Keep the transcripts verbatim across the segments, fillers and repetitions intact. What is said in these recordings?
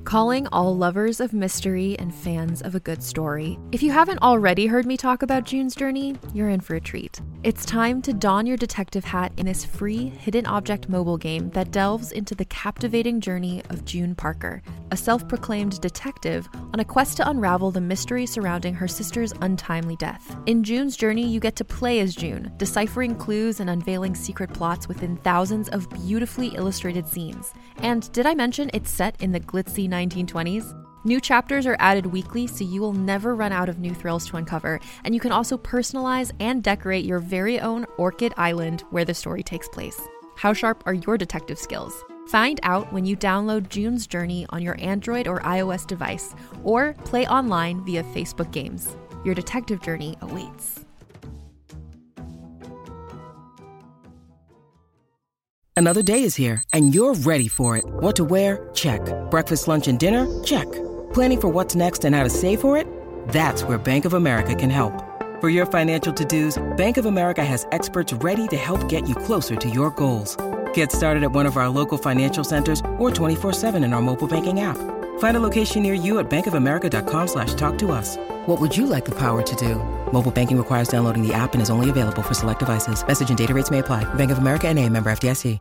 Calling all lovers of mystery and fans of a good story. If you haven't already heard me talk about June's Journey, you're in for a treat. It's time to don your detective hat in this free hidden object mobile game that delves into the captivating journey of June Parker, a self-proclaimed detective on a quest to unravel the mystery surrounding her sister's untimely death. In June's Journey, you get to play as June, deciphering clues and unveiling secret plots within thousands of beautifully illustrated scenes. And did I mention it's set in the glitzy nineteen twenties? New chapters are added weekly, so you will never run out of new thrills to uncover, and you can also personalize and decorate your very own Orchid Island where the story takes place. How sharp are your detective skills? Find out when you download June's Journey on your Android or iOS device, or play online via Facebook Games. Your detective journey awaits. Another day is here, and you're ready for it. What to wear? Check. Breakfast, lunch, and dinner? Check. Planning for what's next and how to save for it? That's where Bank of America can help. For your financial to-dos, Bank of America has experts ready to help get you closer to your goals. Get started at one of our local financial centers or twenty-four seven in our mobile banking app. Find a location near you at bankofamerica.com slash talk to us. What would you like the power to do? Mobile banking requires downloading the app and is only available for select devices. Message and data rates may apply. Bank of America N A, member F D I C.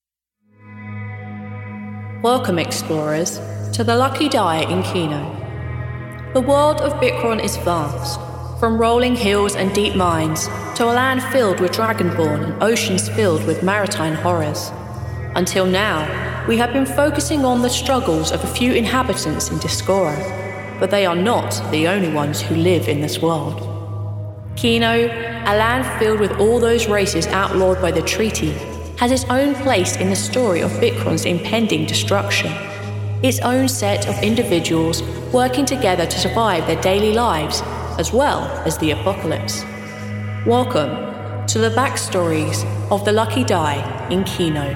Welcome, explorers, to the Lucky Die in Kino. The world of Bikron is vast, from rolling hills and deep mines to a land filled with dragonborn and oceans filled with maritime horrors. Until now, we have been focusing on the struggles of a few inhabitants in Discora, but they are not the only ones who live in this world. Kino, a land filled with all those races outlawed by the treaty, has its own place in the story of Bikron's impending destruction. Its own set of individuals working together to survive their daily lives, as well as the apocalypse. Welcome to the backstories of the Lucky Die in Kino.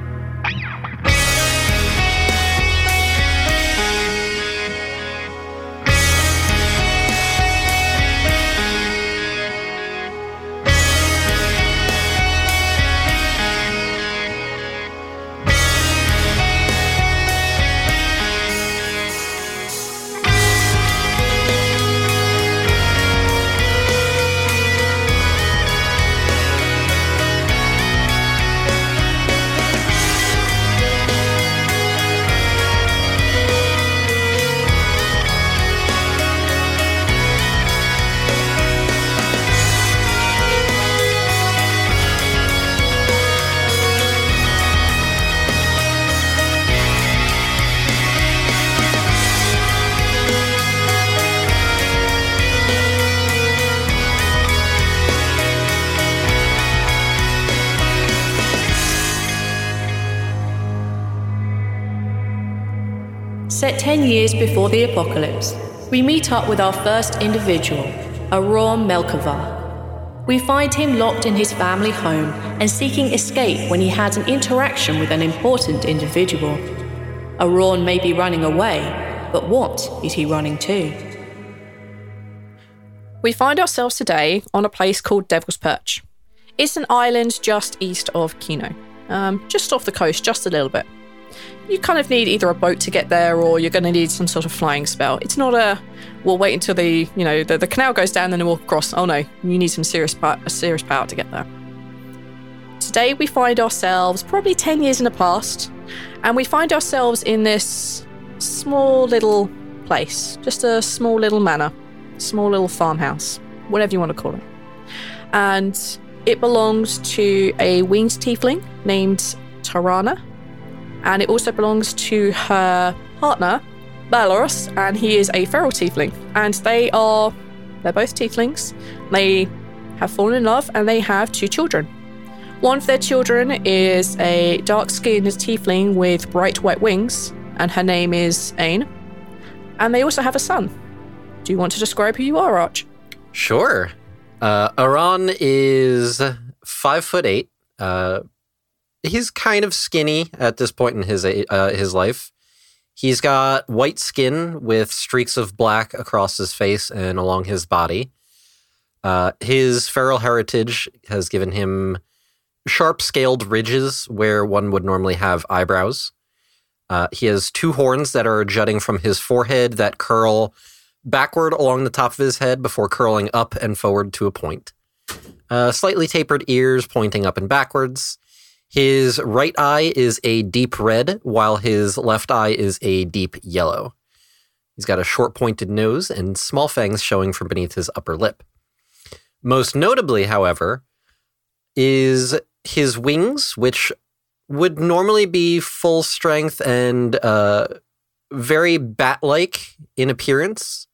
Set ten years before the apocalypse, we meet up with our first individual, Aron Melkava. We find him locked in his family home and seeking escape when he has an interaction with an important individual. Aron may be running away, but what is he running to? We find ourselves today on a place called Devil's Perch. It's an island just east of Kino, um, just off the coast, just a little bit. You kind of need either a boat to get there or you're going to need some sort of flying spell. It's not a, we'll wait until the, you know, the, the canal goes down and then we'll cross. Oh no, you need some serious, a serious power to get there. Today we find ourselves probably ten years in the past, and we find ourselves in this small little place, just a small little manor, small little farmhouse, whatever you want to call it. And it belongs to a winged tiefling named Tarana. And it also belongs to her partner, Balos, and he is a feral tiefling. And they are, they're both tieflings. They have fallen in love and they have two children. One of their children is a dark-skinned tiefling with bright white wings, and her name is Ain. And they also have a son. Do you want to describe who you are, Arch? Sure. Uh, Aron is five foot eight. Uh, He's kind of skinny at this point in his uh, his life. He's got white skin with streaks of black across his face and along his body. Uh, his feral heritage has given him sharp-scaled ridges where one would normally have eyebrows. Uh, he has two horns that are jutting from his forehead that curl backward along the top of his head before curling up and forward to a point. Uh, slightly tapered ears pointing up and backwards. His right eye is a deep red, while his left eye is a deep yellow. He's got a short pointed nose and small fangs showing from beneath his upper lip. Most notably, however, is his wings, which would normally be full strength and uh, very bat-like in appearance,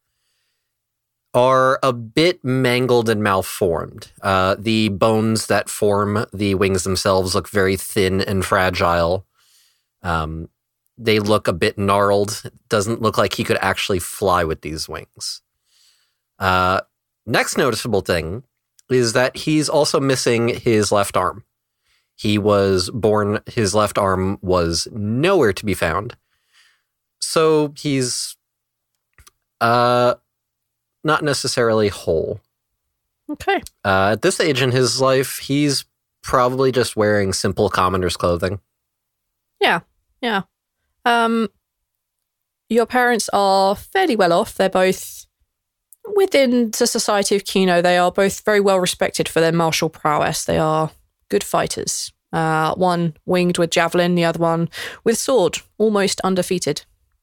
are a bit mangled and malformed. Uh, the bones that form the wings themselves look very thin and fragile. Um, they look a bit gnarled. It doesn't look like he could actually fly with these wings. Uh, next noticeable thing is that he's also missing his left arm. He was born, his left arm was nowhere to be found. So he's uh, not necessarily whole. Okay. Uh, at this stage in his life, he's probably just wearing simple commoner's clothing. Yeah, yeah. Um, your parents are fairly well off. They're both within the society of Kino. They are both very well respected for their martial prowess. They are good fighters. Uh, one winged with javelin, the other one with sword, almost undefeated.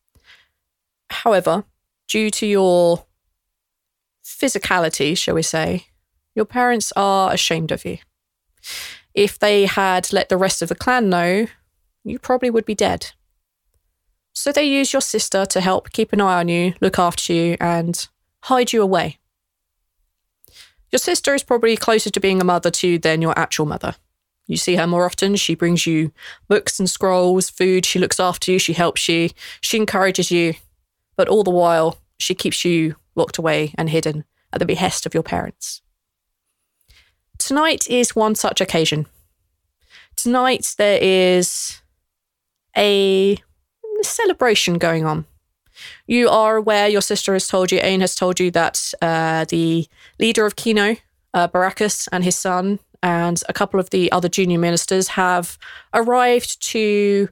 However, due to your physicality, shall we say, your parents are ashamed of you. If they had let the rest of the clan know, you probably would be dead. So they use your sister to help keep an eye on you, look after you, and hide you away. Your sister is probably closer to being a mother to you than your actual mother. You see her more often. She brings you books and scrolls, food. She looks after you. She helps you. She encourages you. But all the while, she keeps you locked away and hidden at the behest of your parents. Tonight is one such occasion. Tonight there is a celebration going on. You are aware, your sister has told you, Ain has told you that uh, the leader of Kino, uh, Baracus, and his son, and a couple of the other junior ministers have arrived to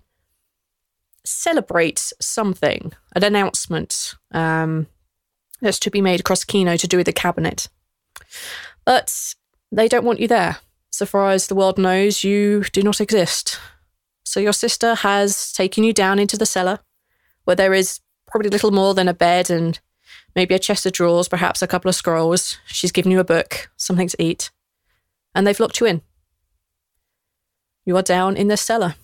celebrate something, an announcement um, that's to be made across Kino to do with the cabinet. But they don't want you there. So far as the world knows, you do not exist. So your sister has taken you down into the cellar, where there is probably little more than a bed and maybe a chest of drawers, perhaps a couple of scrolls. She's given you a book, something to eat, and they've locked you in. You are down in the cellar.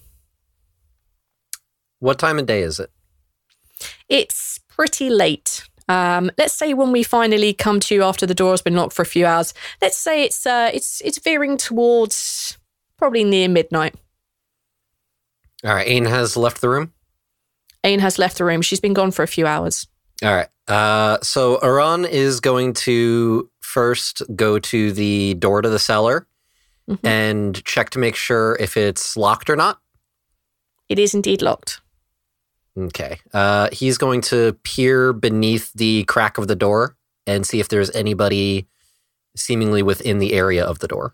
What time of day is it? It's pretty late. Um, let's say when we finally come to you after the door has been locked for a few hours, let's say it's uh, it's it's veering towards probably near midnight. All right, Ain has left the room? Ain has left the room. She's been gone for a few hours. All right. Uh, so Aran is going to first go to the door to the cellar mm-hmm. and check to make sure if it's locked or not. It is indeed locked. Okay. Uh, he's going to peer beneath the crack of the door and see if there's anybody seemingly within the area of the door.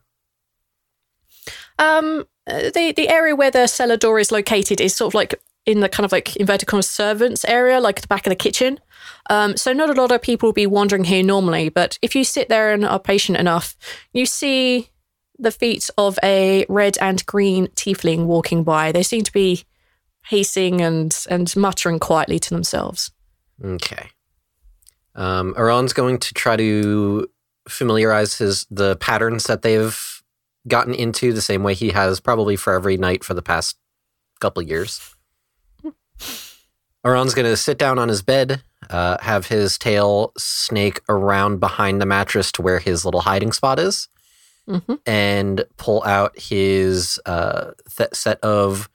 Um, the the area where the cellar door is located is sort of like in the kind of like inverted commas servants area, like at the back of the kitchen. Um, so not a lot of people will be wandering here normally, but if you sit there and are patient enough, you see the feet of a red and green tiefling walking by. They seem to be pacing and and muttering quietly to themselves. Okay. Um, Aran's going to try to familiarize his the patterns that they've gotten into the same way he has probably for every night for the past couple of years. Aran's going to sit down on his bed, uh, have his tail snake around behind the mattress to where his little hiding spot is, mm-hmm. and pull out his uh, th- set of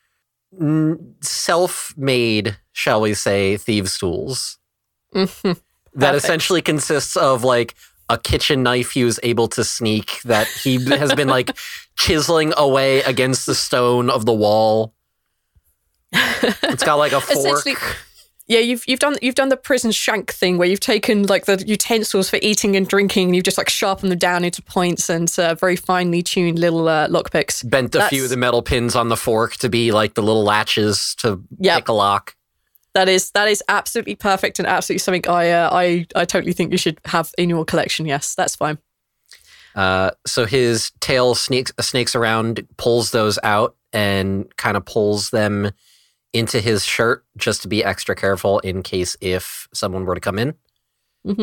self-made, shall we say, thieves' tools. Mm-hmm. That essentially consists of like a kitchen knife he was able to sneak that he has been like chiseling away against the stone of the wall. It's got like a fork. Yeah, you've you've done you've done the prison shank thing where you've taken like the utensils for eating and drinking, and you've just like sharpened them down into points and uh, very finely tuned little uh, lockpicks. Bent a That's, few of the metal pins on the fork to be like the little latches to yep. pick a lock. That is that is absolutely perfect and absolutely something I uh, I I totally think you should have in your collection. Yes, that's fine. Uh, so his tail sneaks snakes around, pulls those out, and kind of pulls them into his shirt just to be extra careful in case if someone were to come in. Mm-hmm.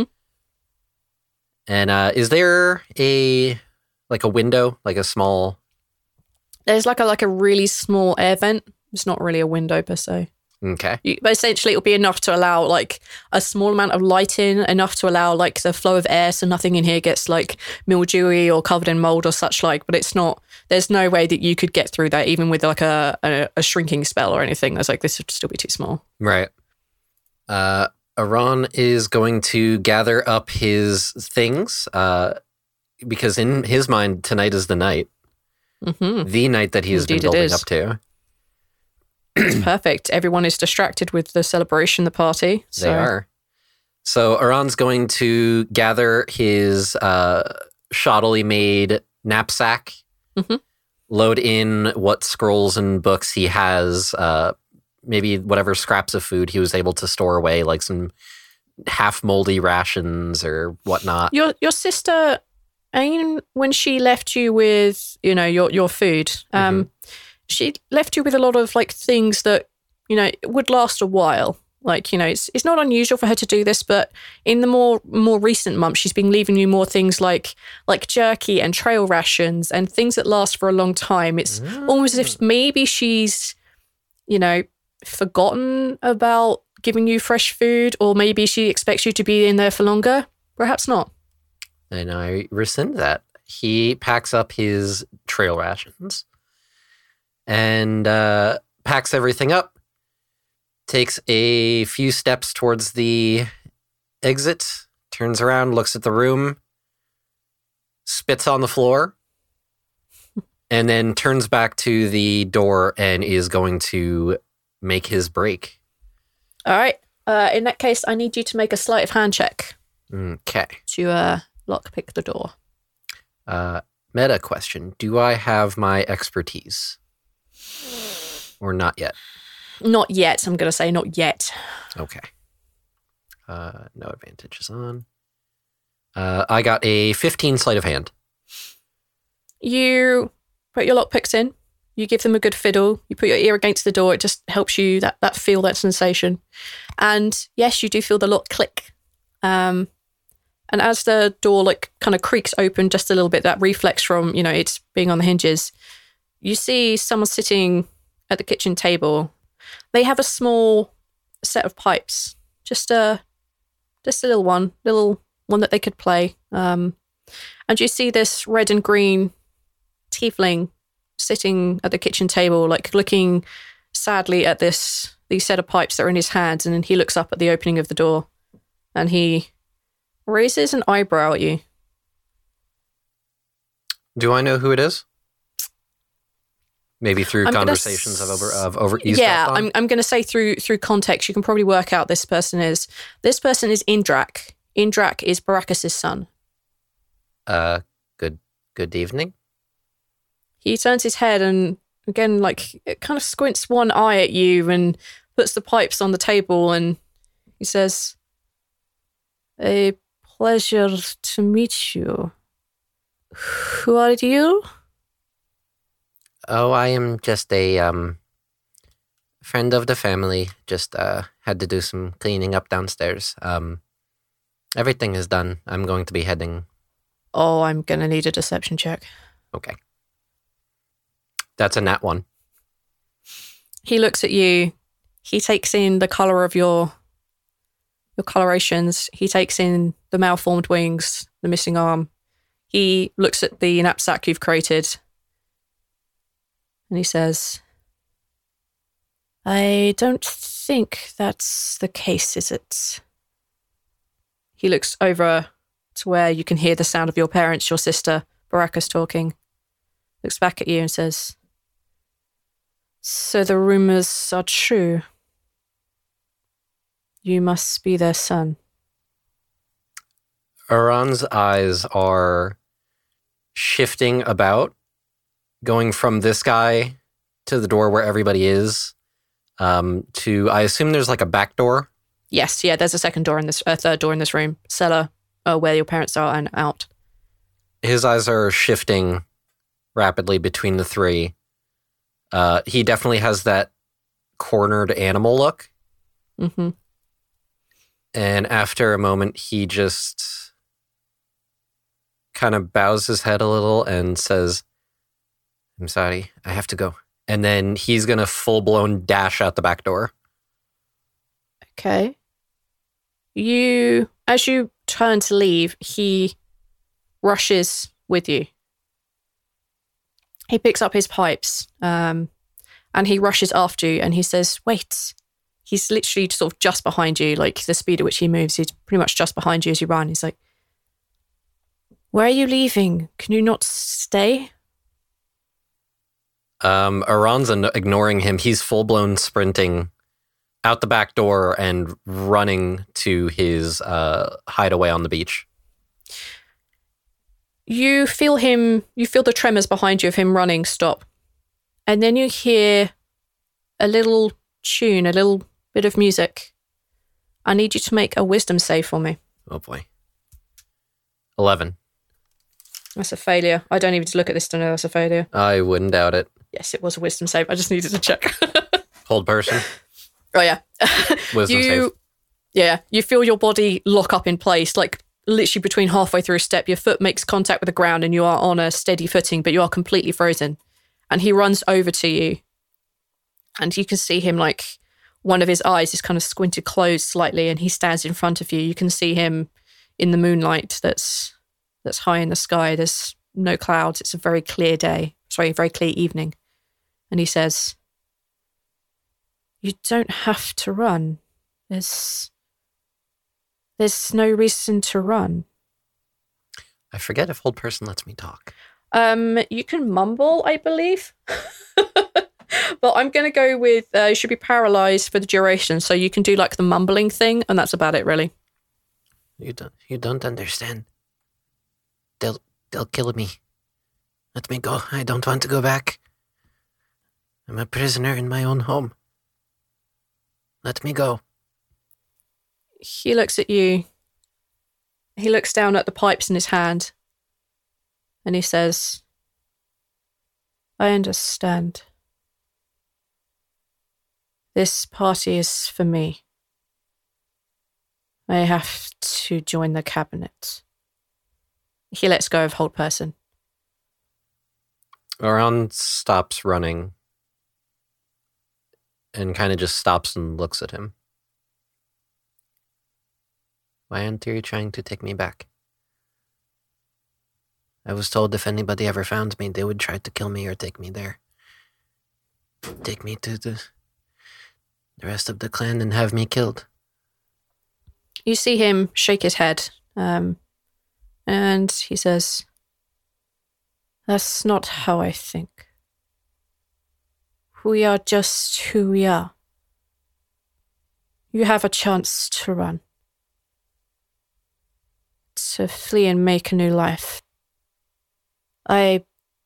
And uh, is there a like a window, like a small? There's like a like a really small air vent. It's not really a window per se. Okay. You, but essentially, it'll be enough to allow like a small amount of light in, enough to allow like the flow of air, so nothing in here gets like mildewy or covered in mold or such like. But it's not. There's no way that you could get through that, even with like a a, a shrinking spell or anything. There's like this would still be too small. Right. Uh, Aran is going to gather up his things uh, because in his mind, tonight is the night, mm-hmm. the night that he has Indeed been building up to. It's perfect. Everyone is distracted with the celebration, the party. So. They are. So Aran's going to gather his uh, shoddily made knapsack, mm-hmm. load in what scrolls and books he has, uh, maybe whatever scraps of food he was able to store away, like some half moldy rations or whatnot. Your your sister, Ain, when she left you with, you know, your your food, um, mm-hmm. she left you with a lot of like things that, you know, would last a while. Like, you know, it's it's not unusual for her to do this, but in the more more recent months, she's been leaving you more things like like jerky and trail rations and things that last for a long time. It's mm. almost as if maybe she's, you know, forgotten about giving you fresh food, or maybe she expects you to be in there for longer. Perhaps not. And I rescind that. He packs up his trail rations and uh, packs everything up, takes a few steps towards the exit, turns around, looks at the room, spits on the floor, and then turns back to the door and is going to make his break. All right. Uh, in that case, I need you to make a sleight of hand check. Okay. To uh, lockpick the door. Uh, meta question. Do I have my expertise? Or not yet? Not yet. I'm going to say not yet. Okay. Uh, no advantages on. Uh, I got a fifteen sleight of hand. You put your lockpicks in. You give them a good fiddle. You put your ear against the door. It just helps you that that feel, that sensation. And yes, you do feel the lock click. Um, and as the door like kind of creaks open just a little bit, that reflex from, you know, it's being on the hinges, you see someone sitting at the kitchen table. They have a small set of pipes, just a just a little one, little one that they could play. Um, and you see this red and green tiefling sitting at the kitchen table, like looking sadly at this these set of pipes that are in his hands. And he looks up at the opening of the door, and he raises an eyebrow at you. Do I know who it is? Maybe through I'm conversations gonna, of over of over yeah, I'm I'm going to say through through context, you can probably work out this person is this person is Indrak. Indrak is Barakas' son. Uh, good good evening. He turns his head and again, like, it kind of squints one eye at you and puts the pipes on the table, and he says, "A pleasure to meet you. Who are you?" Oh, I am just a um friend of the family. Just uh had to do some cleaning up downstairs. Um, everything is done. I'm going to be heading. Oh, I'm gonna need a deception check. Okay. That's a nat one. He looks at you. He takes in the color of your your colorations. He takes in the malformed wings, the missing arm. He looks at the knapsack you've created. And he says, "I don't think that's the case, is it?" He looks over to where you can hear the sound of your parents, your sister, Barakas talking. Looks back at you and says, "So the rumors are true." You must be their son. Aran's eyes are shifting about, going from this guy to the door where everybody is, um, to, I assume there's like a back door? Yes, yeah, there's a second door in this, a third door in this room. Cellar, uh, where your parents are, and out. His eyes are shifting rapidly between the three. Uh, he definitely has that cornered animal look. Mm-hmm. And after a moment, he just kind of bows his head a little and says, I'm sorry, I have to go. And then he's going to full-blown dash out the back door. Okay. You, as you turn to leave, he rushes with you. He picks up his pipes, um, and he rushes after you, and he says, wait. He's literally sort of just behind you, like the speed at which he moves, he's pretty much just behind you as you run. He's like, where are you leaving? Can you not stay? Um, Aran's ignoring him. He's full-blown sprinting out the back door and running to his uh, hideaway on the beach. You feel him, you feel the tremors behind you of him running stop. And then you hear a little tune, a little bit of music. I need you to make a wisdom save for me. Oh boy. eleven. That's a failure. I don't even need to look at this to know that's a failure. I wouldn't doubt it. Yes, it was a wisdom save. I just needed to check. Hold person. Oh, yeah. Wisdom you, save. Yeah, you feel your body lock up in place, like literally between halfway through a step, your foot makes contact with the ground and you are on a steady footing, but you are completely frozen. And he runs over to you. And you can see him, like, one of his eyes is kind of squinted closed slightly, and he stands in front of you. You can see him in the moonlight that's that's high in the sky. There's no clouds. It's a very clear day. Sorry, a very clear evening. And he says, you don't have to run. There's, there's no reason to run. I forget if hold person lets me talk. Um, you can mumble, I believe. But I'm going to go with, uh, you should be paralyzed for the duration. So you can do like the mumbling thing, and that's about it, really. You don't, you don't understand. They'll, they'll kill me. Let me go. I don't want to go back. I'm a prisoner in my own home. Let me go. He looks at you. He looks down at the pipes in his hand. And he says, I understand. This party is for me. I have to join the cabinet. He lets go of hold person. Aran stops running and kind of just stops and looks at him. Why aren't you trying to take me back? I was told if anybody ever found me, they would try to kill me or take me there. Take me to the, the rest of the clan and have me killed. You see him shake his head, um, and he says, that's not how I think. We are just who we are. You have a chance to run. To flee and make a new life. I...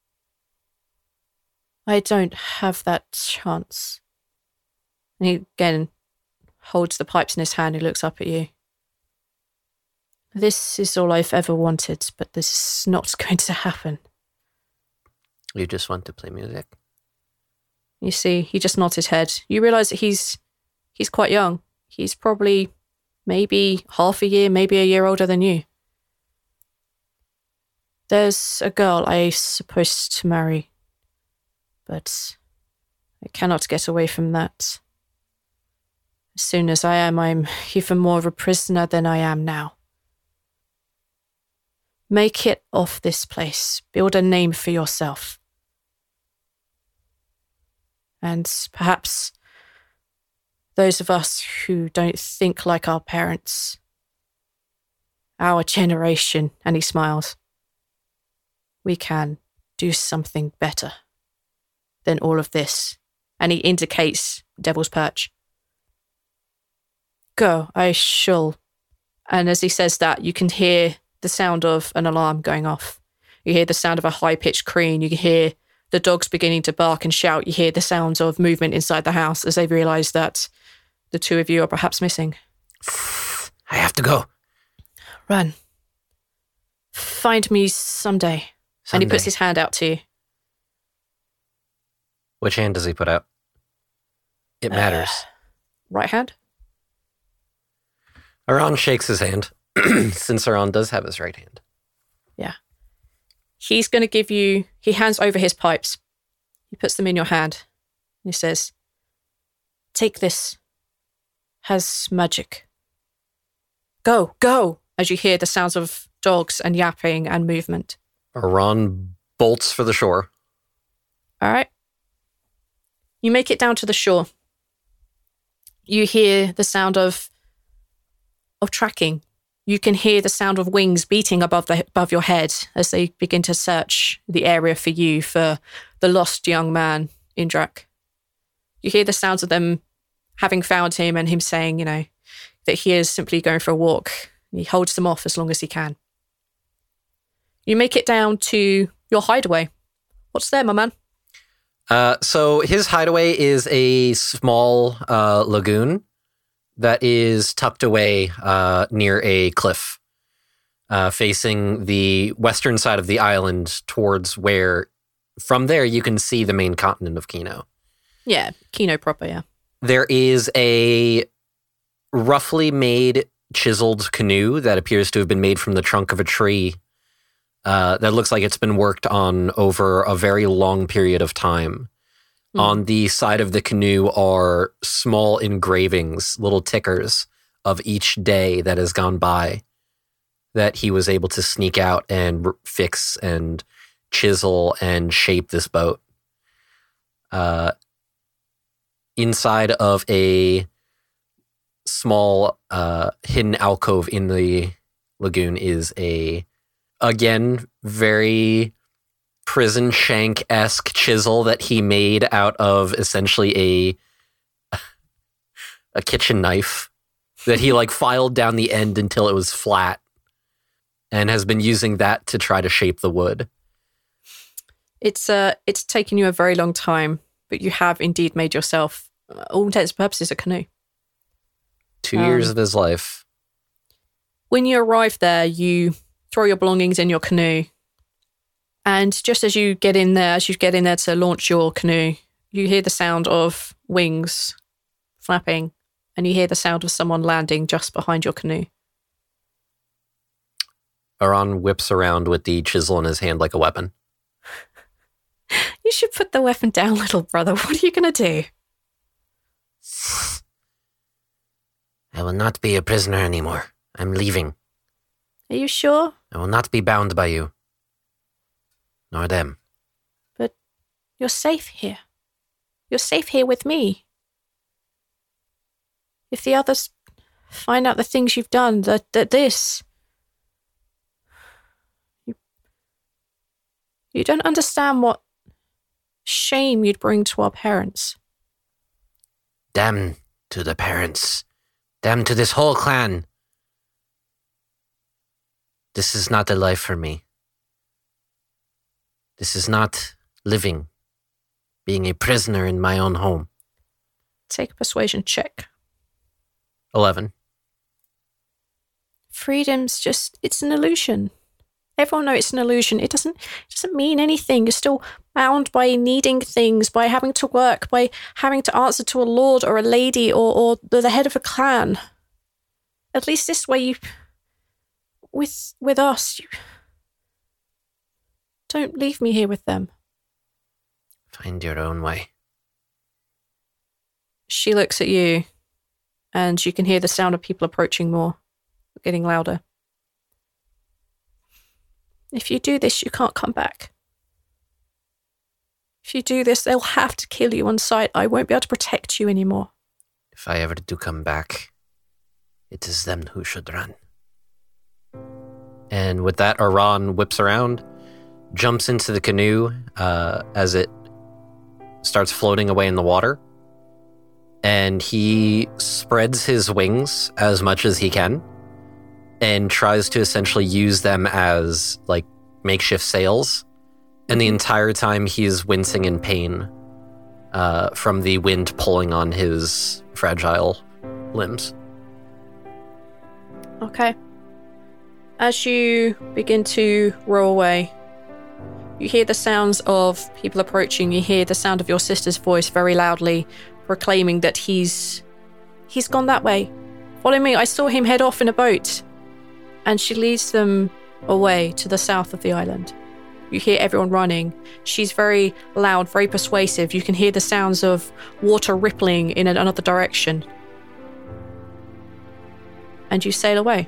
I don't have that chance. And he again holds the pipes in his hand. He looks up at you. This is all I've ever wanted, but this is not going to happen. You just want to play music? You see, he just nods his head. You realise that he's he's quite young. He's probably maybe half a year, maybe a year older than you. There's a girl I'm supposed to marry, but I cannot get away from that. As soon as I am, I'm even more of a prisoner than I am now. Make it off this place. Build a name for yourself. And perhaps those of us who don't think like our parents, our generation, and he smiles, we can do something better than all of this. And he indicates Devil's Perch. Go, I shall. And as he says that, you can hear the sound of an alarm going off. You hear the sound of a high-pitched crane. You can hear the dogs beginning to bark and shout. You hear the sounds of movement inside the house as they realise that the two of you are perhaps missing. I have to go. Run. Find me someday. someday. And he puts his hand out to you. Which hand does he put out? It matters. Uh, right hand? Aran shakes his hand, since Aran does have his right hand. Yeah. He's going to give you... He hands over his pipes. He puts them in your hand. He says, take this. Has magic. Go, go! As you hear the sounds of dogs and yapping and movement. Aran bolts for the shore. All right. You make it down to the shore. You hear the sound of of tracking. You can hear the sound of wings beating above the above your head as they begin to search the area for you, for the lost young man, Indrak. You hear the sounds of them having found him and him saying, you know, that he is simply going for a walk. He holds them off as long as he can. You make it down to your hideaway. What's there, my man? Uh, so his hideaway is a small uh, lagoon that is tucked away uh, near a cliff, uh, facing the western side of the island towards where, from there, you can see the main continent of Kino. Yeah, Kino proper, yeah. There is a roughly made chiseled canoe that appears to have been made from the trunk of a tree uh, that looks like it's been worked on over a very long period of time. Mm. On the side of the canoe are small engravings, little tickers of each day that has gone by that he was able to sneak out and r- fix and chisel and shape this boat. Uh, inside of a small uh, hidden alcove in the lagoon is a, again, very prison shank-esque chisel that he made out of essentially a a kitchen knife that he like filed down the end until it was flat and has been using that to try to shape the wood. It's uh, it's taken you a very long time, but you have indeed made yourself, uh, all intents and purposes, a canoe. Two um, years of his life. When you arrive there, you throw your belongings in your canoe. And just as you get in there, as you get in there to launch your canoe, you hear the sound of wings flapping, and you hear the sound of someone landing just behind your canoe. Aran whips around with the chisel in his hand like a weapon. You should put the weapon down, little brother. What are you going to do? I will not be a prisoner anymore. I'm leaving. Are you sure? I will not be bound by you. Nor them. But you're safe here. You're safe here with me. If the others find out the things you've done, that, that this... You, you don't understand what shame you'd bring to our parents. Damn to the parents. Damn to this whole clan. This is not a life for me. This is not living, being a prisoner in my own home. Take a persuasion check. Eleven. Freedom's just, it's an illusion. Everyone knows it's an illusion. It doesn't, it doesn't mean anything. You're still bound by needing things, by having to work, by having to answer to a lord or a lady or, or the head of a clan. At least this way you, with, with us, you... Don't leave me here with them. Find your own way. She looks at you, and you can hear the sound of people approaching more, getting louder. If you do this, you can't come back. If you do this, they'll have to kill you on sight. I won't be able to protect you anymore. If I ever do come back, it is them who should run. And with that, Aran whips around, jumps into the canoe uh, as it starts floating away in the water. and he spreads his wings as much as he can and tries to essentially use them as like makeshift sails. And the entire time he's wincing in pain uh, from the wind pulling on his fragile limbs. Okay. As you begin to row away, you hear the sounds of people approaching. You hear the sound of your sister's voice very loudly proclaiming that he's he's gone that way. Follow me. I saw him head off in a boat. And she leads them away to the south of the island. You hear everyone running. She's very loud, very persuasive. You can hear the sounds of water rippling in another direction. And you sail away.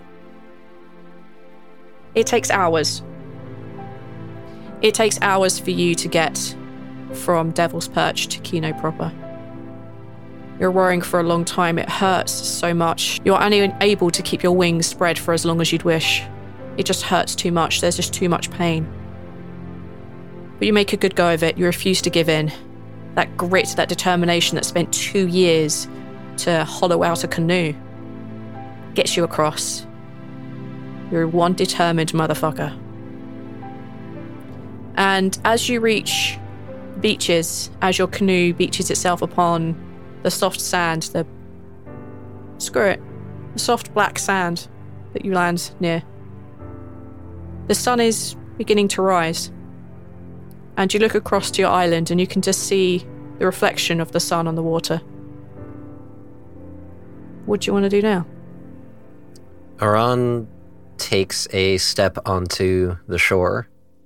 It takes hours. It takes hours for you to get from Devil's Perch to Kino proper. You're rowing for a long time. It hurts so much. You're only able to keep your wings spread for as long as you'd wish. It just hurts too much. There's just too much pain. But you make a good go of it. You refuse to give in. That grit, that determination that spent two years to hollow out a canoe gets you across. You're one determined motherfucker. And as you reach beaches, as your canoe beaches itself upon the soft sand, the... Screw it. The soft black sand that you land near. The sun is beginning to rise. And you look across to your island and you can just see the reflection of the sun on the water. What do you want to do now? Aran takes a step onto the shore,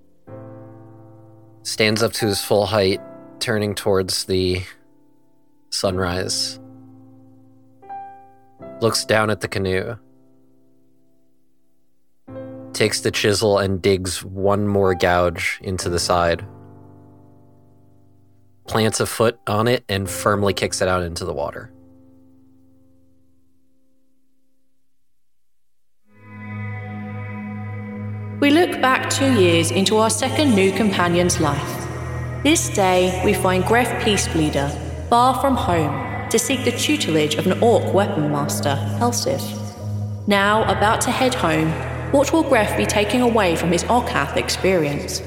stands up to his full height, turning towards the sunrise, looks down at the canoe, takes the chisel and digs one more gouge into the side, plants a foot on it, and firmly kicks it out into the water. We look back two years into our second new companion's life. This day, we find Gref Peacebleeder, far from home, to seek the tutelage of an orc weapon master, Helsif. Now, about to head home, what will Gref be taking away from his Okath experience?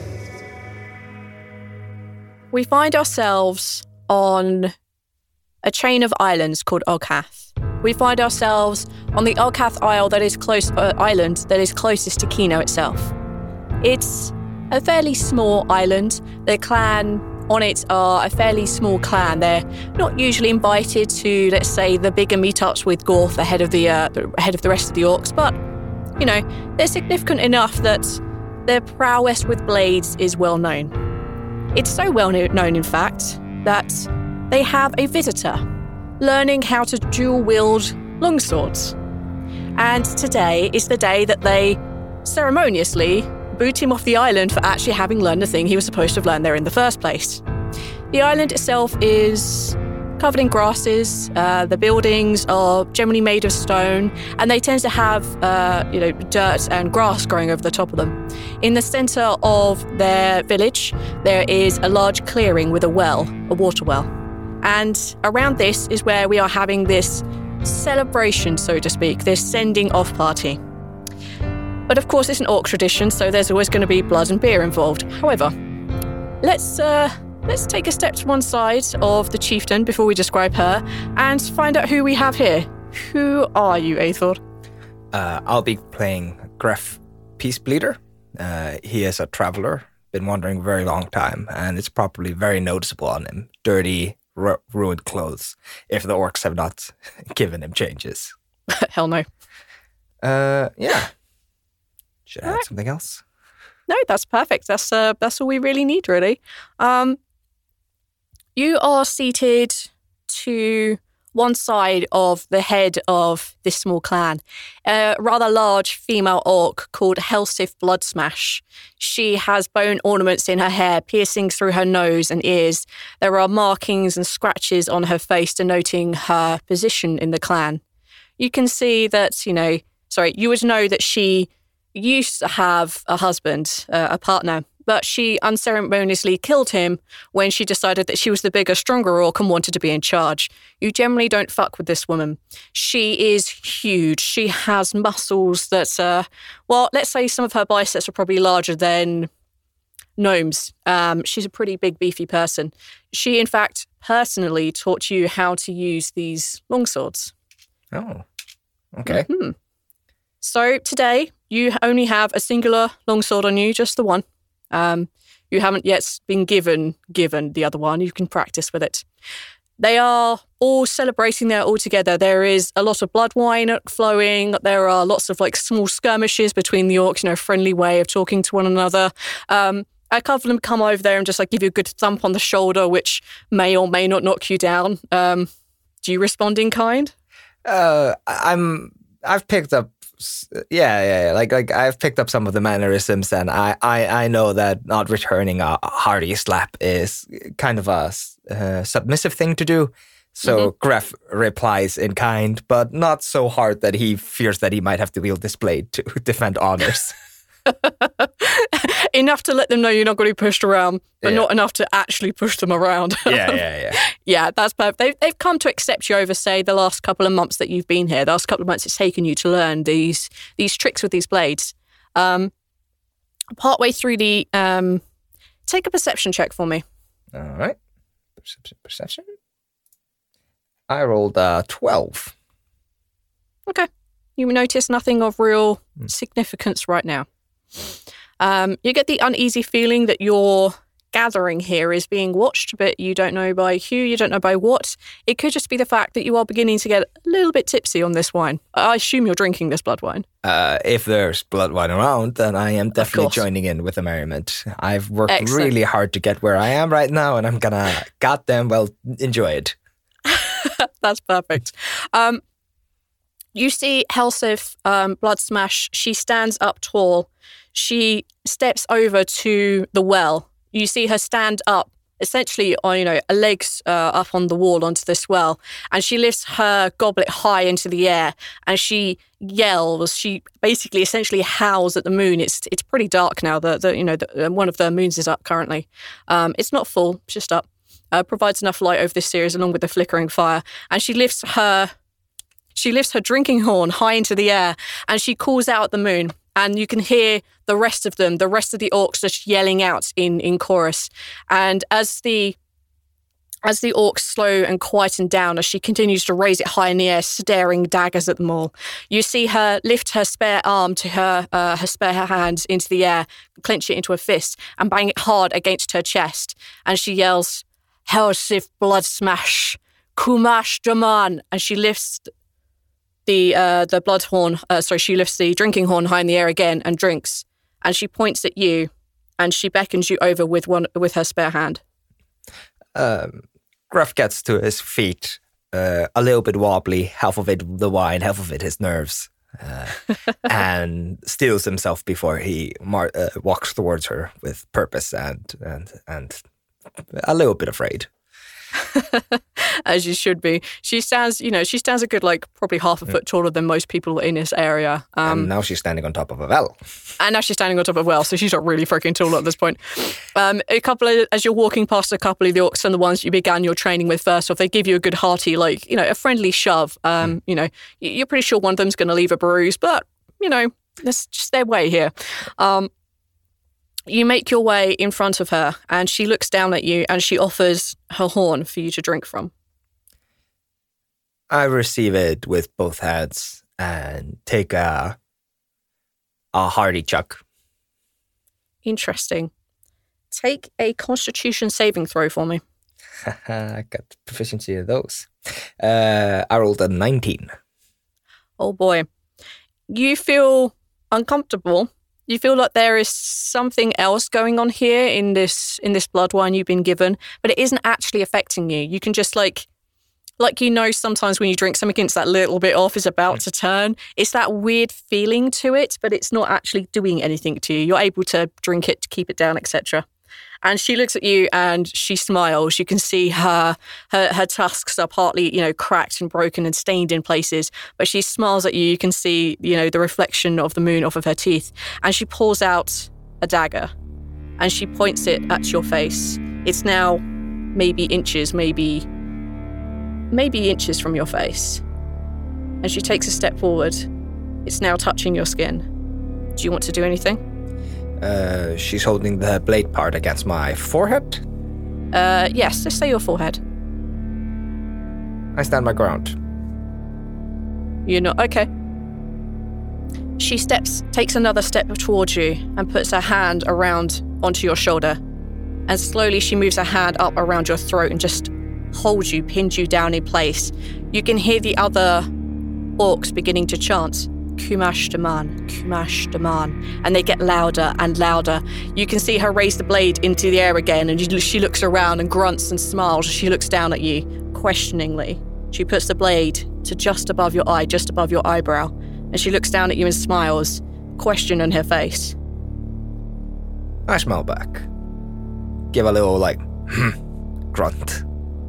We find ourselves on a chain of islands called Okath. We find ourselves on the Okath Isle that is close, uh, island that is closest to Kino itself. It's a fairly small island. The clan on it are a fairly small clan. They're not usually invited to, let's say, the bigger meetups with Gorth ahead of the uh, ahead of the rest of the orcs, but you know they're significant enough that their prowess with blades is well known. It's so well known, in fact, that they have a visitor learning how to dual-wield longswords. And today is the day that they ceremoniously boot him off the island for actually having learned the thing he was supposed to have learned there in the first place. The island itself is covered in grasses. Uh, the buildings are generally made of stone, and they tend to have, uh, you know, dirt and grass growing over the top of them. In the centre of their village, there is a large clearing with a well, a water well. And around this is where we are having this celebration, so to speak, this sending off party. But of course, it's an orc tradition, so there's always going to be blood and beer involved. However, let's uh, let's take a step to one side of the chieftain before we describe her and find out who we have here. Who are you, Aethor? Uh, I'll be playing Gref Peacebleeder. Uh, he is a traveler, been wandering a very long time, and it's probably very noticeable on him. Dirty, ru- ruined clothes, if the orcs have not given him changes. Hell no. Uh, yeah. Should I add right. something else? No, that's perfect. That's uh, that's all we really need, really. Um, you are seated to one side of the head of this small clan, a rather large female orc called Helsif Bloodsmash. She has bone ornaments in her hair, piercing through her nose and ears. There are markings and scratches on her face denoting her position in the clan. You can see that, you know, sorry, you would know that she used to have a husband, uh, a partner, but she unceremoniously killed him when she decided that she was the bigger, stronger orc and wanted to be in charge. You generally don't fuck with this woman. She is huge. She has muscles that, uh, well, let's say some of her biceps are probably larger than gnomes. Um, she's a pretty big, beefy person. She, in fact, personally taught you how to use these longswords. Oh, okay. Mm-hmm. So today, you only have a singular longsword on you, just the one. Um, you haven't yet been given given the other one. You can practice with it. They are all celebrating there all together. There is a lot of blood wine flowing. There are lots of like small skirmishes between the orcs, you know, friendly way of talking to one another. Um, a couple of them come over there and just like give you a good thump on the shoulder, which may or may not knock you down. Um, do you respond in kind? Uh, I'm. I've picked up. Yeah, yeah, yeah. Like, like I've picked up some of the mannerisms, and I, I, I know that not returning a hearty slap is kind of a uh, submissive thing to do. So mm-hmm. Gref replies in kind, but not so hard that he fears that he might have to wield this blade to defend honors. Enough to let them know you're not going to be pushed around, but yeah. not enough to actually push them around. yeah, yeah, yeah. Yeah, that's perfect. They've, they've come to accept you over, say, the last couple of months that you've been here. The last couple of months it's taken you to learn these these tricks with these blades. Um, partway through the... Um, take a perception check for me. All right. Perception. Perception. I rolled uh, twelve. Okay. You notice nothing of real mm. significance right now. Um, you get the uneasy feeling that your gathering here is being watched, but you don't know by who, you don't know by what. It could just be the fact that you are beginning to get a little bit tipsy on this wine. I assume you're drinking this blood wine. Uh, if there's blood wine around, then I am definitely joining in with the merriment. I've worked Excellent. really hard to get where I am right now, and I'm gonna goddamn well enjoy it. That's perfect. Um, you see Helsif, um, Blood Smash. She stands up tall. She steps over to the well. You see her stand up, essentially on, you know, legs uh, up on the wall onto this well, and she lifts her goblet high into the air, and she yells. She basically, essentially, howls at the moon. It's it's pretty dark now. The, the you know the, one of the moons is up currently. Um, it's not full, it's just up. Uh, provides enough light over this series, along with the flickering fire, and she lifts her she lifts her drinking horn high into the air, and she calls out at the moon. And you can hear the rest of them, the rest of the orcs just yelling out in, in chorus. And as the as the orcs slow and quieten down, as she continues to raise it high in the air, staring daggers at them all, you see her lift her spare arm to her uh, her spare hand into the air, clench it into a fist, and bang it hard against her chest. And she yells, "Helsif Blood Smash, Kumash Daman," and she lifts the uh, the blood horn, uh, sorry, she lifts the drinking horn high in the air again and drinks. And she points at you, and she beckons you over with one with her spare hand. Um, Gruff gets to his feet, uh, a little bit wobbly, half of it the wine, half of it his nerves, uh, and steels himself before he mar- uh, walks towards her with purpose and and and a little bit afraid. As you should be. She stands, you know, she stands a good, like, probably half a foot taller than most people in this area. Um, and now she's standing on top of a well. And now she's standing on top of a well, so she's not really freaking tall at this point. Um, a couple of, as you're walking past a couple of the orcs and the ones you began your training with first off, they give you a good hearty, like, you know, a friendly shove. Um, mm. You know, you're pretty sure one of them's going to leave a bruise, but, you know, that's just their way here. Um, You make your way in front of her, and she looks down at you, and she offers her horn for you to drink from. I receive it with both hands and take a a hearty chuck. Interesting. Take a Constitution saving throw for me. I got proficiency of those. Uh, I rolled a nineteen. Oh boy. You feel uncomfortable. You feel like there is something else going on here in this in this blood wine you've been given, but it isn't actually affecting you. You can just like, like you know sometimes when you drink something, it's that little bit off is about to turn. It's that weird feeling to it, but it's not actually doing anything to you. You're able to drink it, to keep it down, et cetera. And she looks at you and she smiles. You can see her, her her tusks are partly, you know, cracked and broken and stained in places. But she smiles at you. You can see, you know, the reflection of the moon off of her teeth. And she pulls out a dagger. and she points it at your face. It's now maybe inches, maybe, maybe inches from your face. And she takes a step forward. It's now touching your skin. Do you want to do anything? Uh, she's holding the blade part against my forehead? Uh, yes, just say your forehead. I stand my ground. You're not, okay. She steps, takes another step towards you and puts her hand around onto your shoulder. And slowly she moves her hand up around your throat and just holds you, pins you down in place. You can hear the other orcs beginning to chant, Kumash Daman, Kumash Daman, and they get louder and louder. You can see her raise the blade into the air again, and she looks around and grunts and smiles. She looks down at you, questioningly. She puts the blade to just above your eye, just above your eyebrow, and she looks down at you and smiles, question on her face. I smile back. Give a little, like, grunt.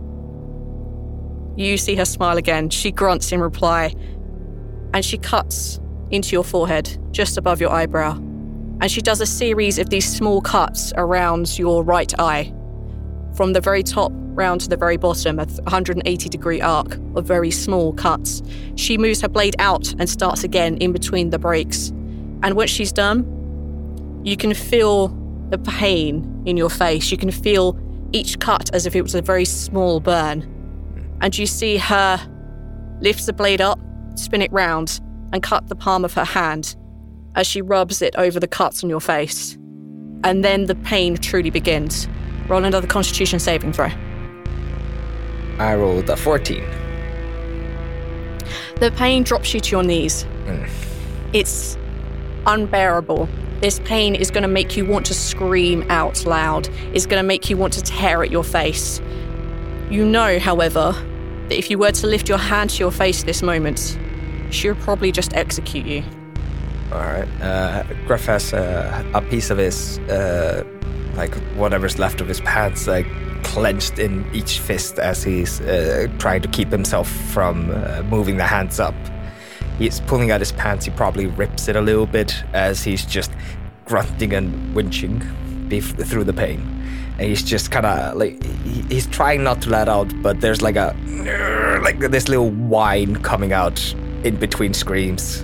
You see her smile again. She grunts in reply, and she cuts into your forehead, just above your eyebrow. And she does a series of these small cuts around your right eye, from the very top round to the very bottom, a one hundred eighty degree arc of very small cuts. She moves her blade out and starts again in between the breaks. And once she's done, you can feel the pain in your face. You can feel each cut as if it was a very small burn. And you see her lift the blade up, spin it round, and cut the palm of her hand as she rubs it over the cuts on your face. And then the pain truly begins. Roll another Constitution saving throw. I rolled a fourteen. The pain drops you to your knees. Mm. It's unbearable. This pain is going to make you want to scream out loud. It's going to make you want to tear at your face. You know, however, that if you were to lift your hand to your face this moment, she would probably just execute you. All right. Uh, Gruff has uh, a piece of his, uh, like, whatever's left of his pants, like, clenched in each fist as he's uh, trying to keep himself from uh, moving the hands up. He's pulling out his pants. He probably rips it a little bit as he's just grunting and winching bef- through the pain. And he's just kind of like, he, he's trying not to let out, but there's like a, like this little whine coming out in between screams.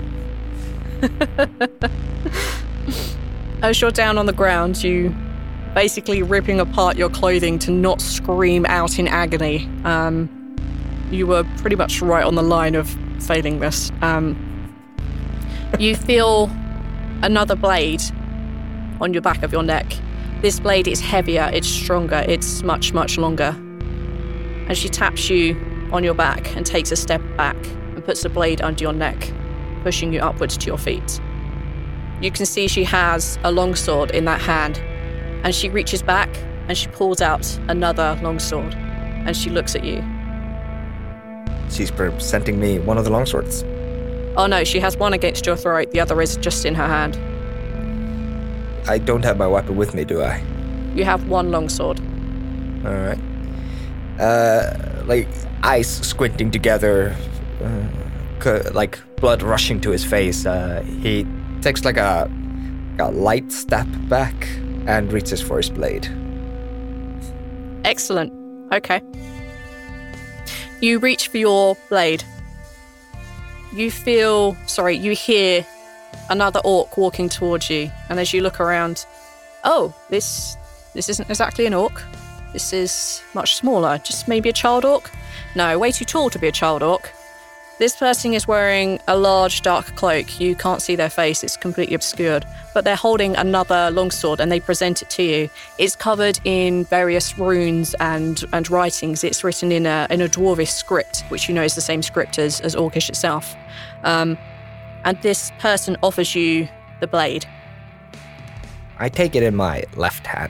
As you're down on the ground, you basically ripping apart your clothing to not scream out in agony. Um, you were pretty much right on the line of failing this. Um, you feel another blade on your back of your neck. This blade is heavier, it's stronger, it's much, much longer. And she taps you on your back and takes a step back and puts the blade under your neck, pushing you upwards to your feet. You can see she has a longsword in that hand, and she reaches back and she pulls out another longsword, and she looks at you. She's presenting me one of the longswords. Oh no, she has one against your throat, the other is just in her hand. I don't have my weapon with me, do I? You have one longsword. All right. Uh, like, eyes squinting together, uh, like blood rushing to his face. Uh, he takes like a, a light step back and reaches for his blade. Excellent. Okay. You reach for your blade. You feel, sorry, you hear another orc walking towards you. And as you look around, oh, this this isn't exactly an orc. This is much smaller, just maybe a child orc? No, way too tall to be a child orc. This person is wearing a large dark cloak. You can't see their face, it's completely obscured. But they're holding another longsword and they present it to you. It's covered in various runes and, and writings. It's written in a in a dwarvish script, which you know is the same script as, as Orcish itself. Um, and this person offers you the blade. I take it in my left hand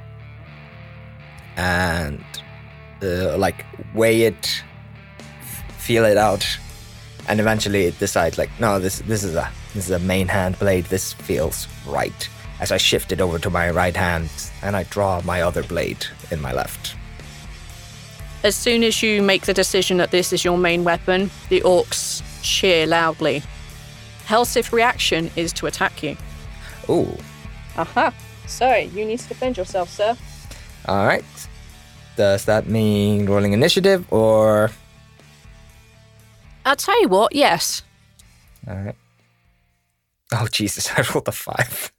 and uh, like weigh it, feel it out, and eventually decide like, no, this this is a this is a main hand blade. This feels right. As I shift it over to my right hand and I draw my other blade in my left. As soon as you make the decision that this is your main weapon, the orcs cheer loudly. Helsif's reaction is to attack you. Ooh. Aha. So, you need to defend yourself, sir. All right. Does that mean rolling initiative or... I'll tell you what, yes. All right. Oh, Jesus, I rolled a five.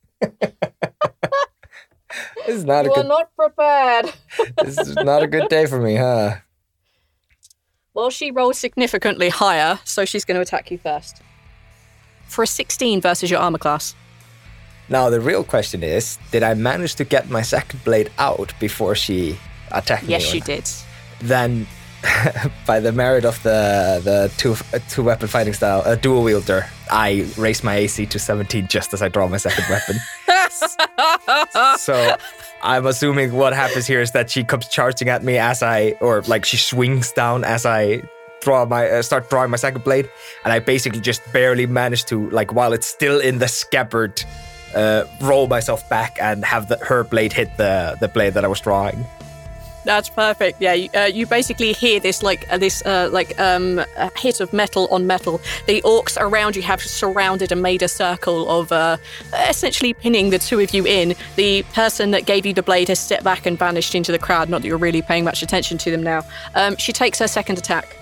This is not you a good... are not prepared. This is not a good day for me, huh? Well, she rolls significantly higher, so she's going to attack you first. For a sixteen versus your armor class. Now, the real question is, did I manage to get my second blade out before she attacked me? Yes, you did. Then, by the merit of the the two uh, two weapon fighting style, a uh, dual wielder, I raise my A C to seventeen just as I draw my second weapon. So, I'm assuming what happens here is that she comes charging at me as I, or like she swings down as I draw my uh, start drawing my second blade, and I basically just barely manage to, like, while it's still in the scabbard, uh, roll myself back and have the, her blade hit the the blade that I was drawing. That's perfect. Yeah, you, uh, you basically hear this like uh, this uh, like um uh, hit of metal on metal. The orcs around you have surrounded and made a circle of uh, essentially pinning the two of you in. The person that gave you the blade has stepped back and vanished into the crowd. Not that you're really paying much attention to them now. Um, she takes her second attack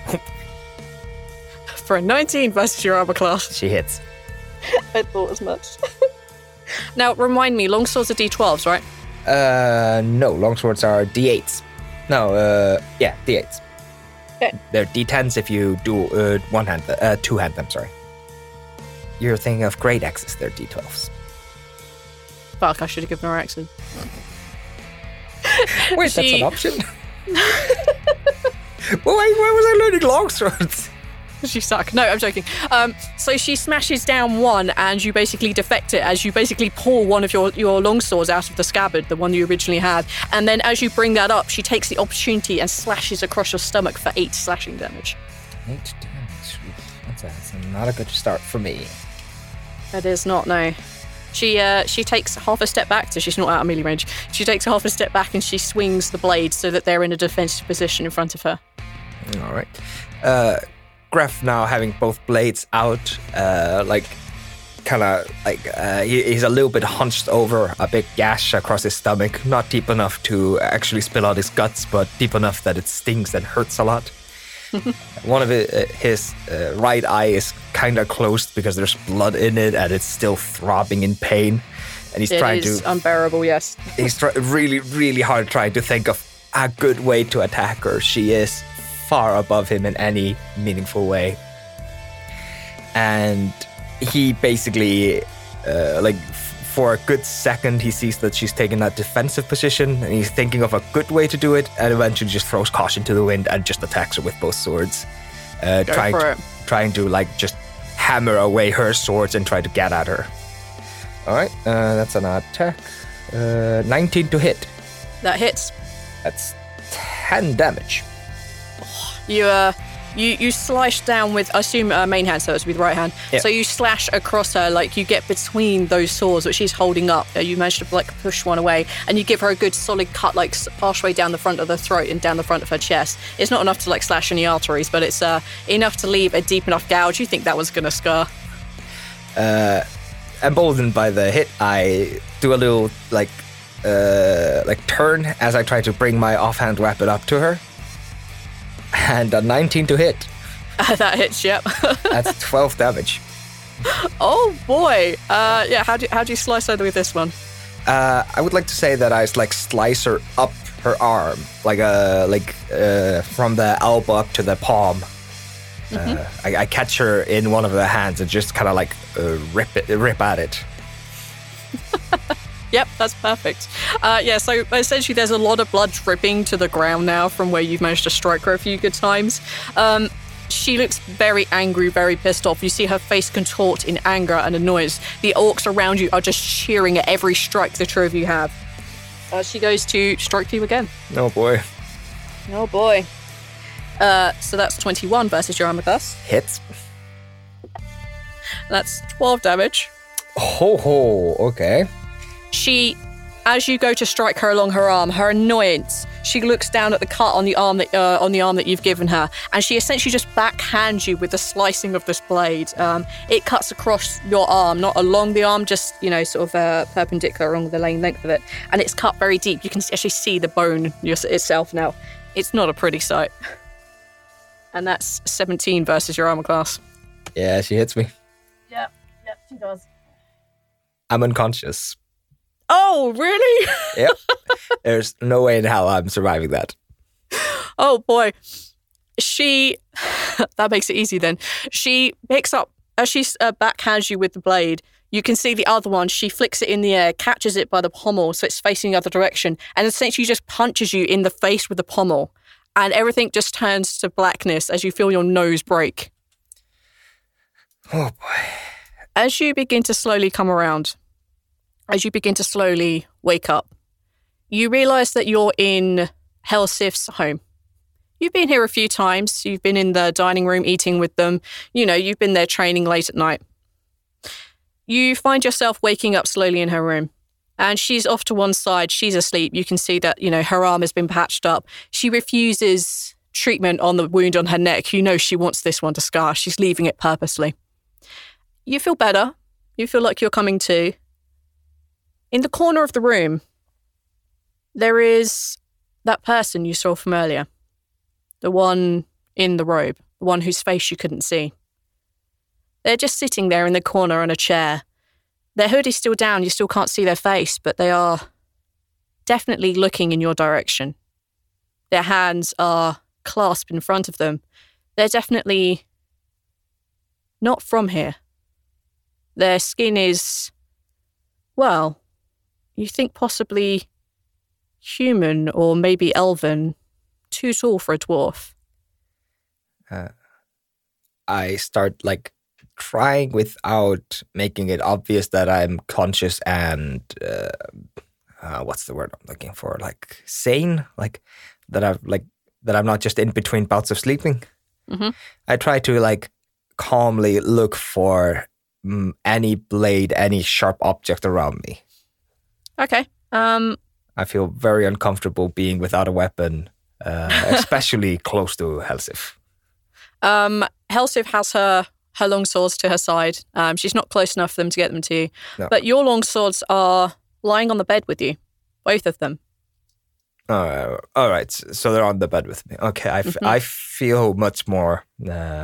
for a nineteen versus your armor class. She hits. I thought as much. Now, remind me, longswords are D twelves, right? Uh, no, longswords are D eights. No, uh, yeah, D eights. Okay. They're D tens if you do uh, one hand, uh, two hand them, sorry. You're thinking of great axes, they're D twelves. Fuck, I should have given her accent. Wait, She- that's an option? Well, why, why was I learning longswords? She suck. No, I'm joking. Um, so she smashes down one, and you basically defect it as you basically pull one of your, your long swords out of the scabbard, the one you originally had. And then as you bring that up, she takes the opportunity and slashes across your stomach for eight slashing damage. Eight damage. That's, that's not a good start for me. It is not, no. She uh, she takes half a step back, so she's not out of melee range. She takes half a step back and she swings the blade so that they're in a defensive position in front of her. All right. Uh, Graf now having both blades out, uh, like, kind of, like, uh, he, he's a little bit hunched over, a big gash across his stomach. Not deep enough to actually spill out his guts, but deep enough that it stings and hurts a lot. One of his, uh, his uh, right eye is kind of closed because there's blood in it and it's still throbbing in pain. And he's It trying is to... unbearable, yes. He's try- really, really hard trying to think of a good way to attack her. She is far above him in any meaningful way. And he basically, uh, like, f- for a good second, he sees that she's taking that defensive position, and he's thinking of a good way to do it, and eventually just throws caution to the wind and just attacks her with both swords. Uh, Go trying for to, it. trying to, like, just hammer away her swords and try to get at her. All right, uh, that's an attack. Uh, nineteen to hit. That hits. That's ten damage. You uh, you you slash down with, I assume, uh, main hand, so it's with right hand. Yeah. So you slash across her, like you get between those swords that she's holding up. Uh, you manage to like push one away, and you give her a good solid cut, like s- partially down the front of the throat and down the front of her chest. It's not enough to like slash any arteries, but it's uh enough to leave a deep enough gouge. You think that was gonna scar? Uh, emboldened by the hit, I do a little like uh like turn as I try to bring my offhand weapon up to her. And a nineteen to hit. Uh, that hits, yep. That's twelve damage. Oh boy. Uh, yeah. How do how do you slice her with this one? Uh, I would like to say that I like slice her up her arm, like uh like uh from the elbow up to the palm. Mm-hmm. Uh, I, I catch her in one of the hands and just kind of like uh, rip it, rip at it. Yep, that's perfect. Uh, yeah, so essentially there's a lot of blood dripping to the ground now from where you've managed to strike her a few good times. Um, she looks very angry, very pissed off. You see her face contort in anger and annoyance. The orcs around you are just cheering at every strike the two of you have. Uh, she goes to strike you again. Oh boy. Oh boy. Uh, so that's twenty-one versus your armor class. Hits. That's twelve damage. Ho ho, okay. She, as you go to strike her along her arm, her annoyance She looks down at the cut on the arm that uh, on the arm that you've given her, and she essentially just backhands you with the slicing of this blade. Um, it cuts across your arm, not along the arm, just, you know, sort of uh, perpendicular along the length of it, and it's cut very deep. You can actually see the bone itself now. It's not a pretty sight. And that's seventeen versus your armor class. Yeah, she hits me. Yeah, yeah, she does. I'm unconscious. Oh, really? Yep. There's no way in hell I'm surviving that. Oh, boy. She... that makes it easy then. She picks up... As she uh, backhands you with the blade, you can see the other one. She flicks it in the air, catches it by the pommel so it's facing the other direction, and essentially just punches you in the face with the pommel. And everything just turns to blackness as you feel your nose break. Oh, boy. As you begin to slowly come around, as you begin to slowly wake up, you realise that you're in Helsif's home. You've been here a few times. You've been in the dining room eating with them. You know, you've been there training late at night. You find yourself waking up slowly in her room. And she's off to one side. She's asleep. You can see that, you know, her arm has been patched up. She refuses treatment on the wound on her neck. You know she wants this one to scar. She's leaving it purposely. You feel better. You feel like you're coming to. In the corner of the room, there is that person you saw from earlier. The one in the robe. The one whose face you couldn't see. They're just sitting there in the corner on a chair. Their hood is still down, you still can't see their face, but they are definitely looking in your direction. Their hands are clasped in front of them. They're definitely not from here. Their skin is, well, you think possibly human or maybe elven, too tall for a dwarf. Uh, I start, like, trying without making it obvious that I'm conscious and uh, uh, what's the word I'm looking for? Like sane, like that I've like that I'm not just in between bouts of sleeping. Mm-hmm. I try to like calmly look for mm, any blade, any sharp object around me. Okay. Um. I feel very uncomfortable being without a weapon, uh, especially close to Helsif. Um. Helsif has her. her long swords to her side. Um, she's not close enough for them to get them to you. No. But your long swords are lying on the bed with you. Both of them. Uh, all right. So they're on the bed with me. Okay. I, f- Mm-hmm. I feel much more... Uh,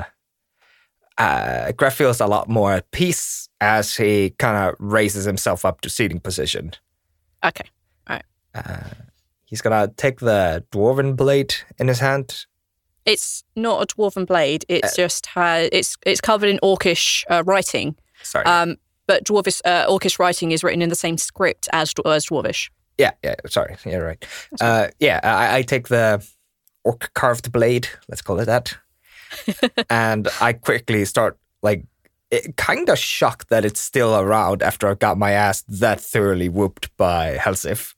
uh, Gref feels a lot more at peace as he kind of raises himself up to seating position. Okay. All right. Uh, he's going to take the dwarven blade in his hand. It's not a dwarven blade. It's Uh, just has, it's it's covered in Orcish uh, writing. Sorry. Um, but dwarvish uh, Orcish writing is written in the same script as as dwarvish. Yeah, yeah. Sorry. Yeah, right. Uh, yeah, I, I take the orc carved blade. Let's call it that. And I quickly start like kind of shocked that it's still around after I got my ass that thoroughly whooped by Helsif.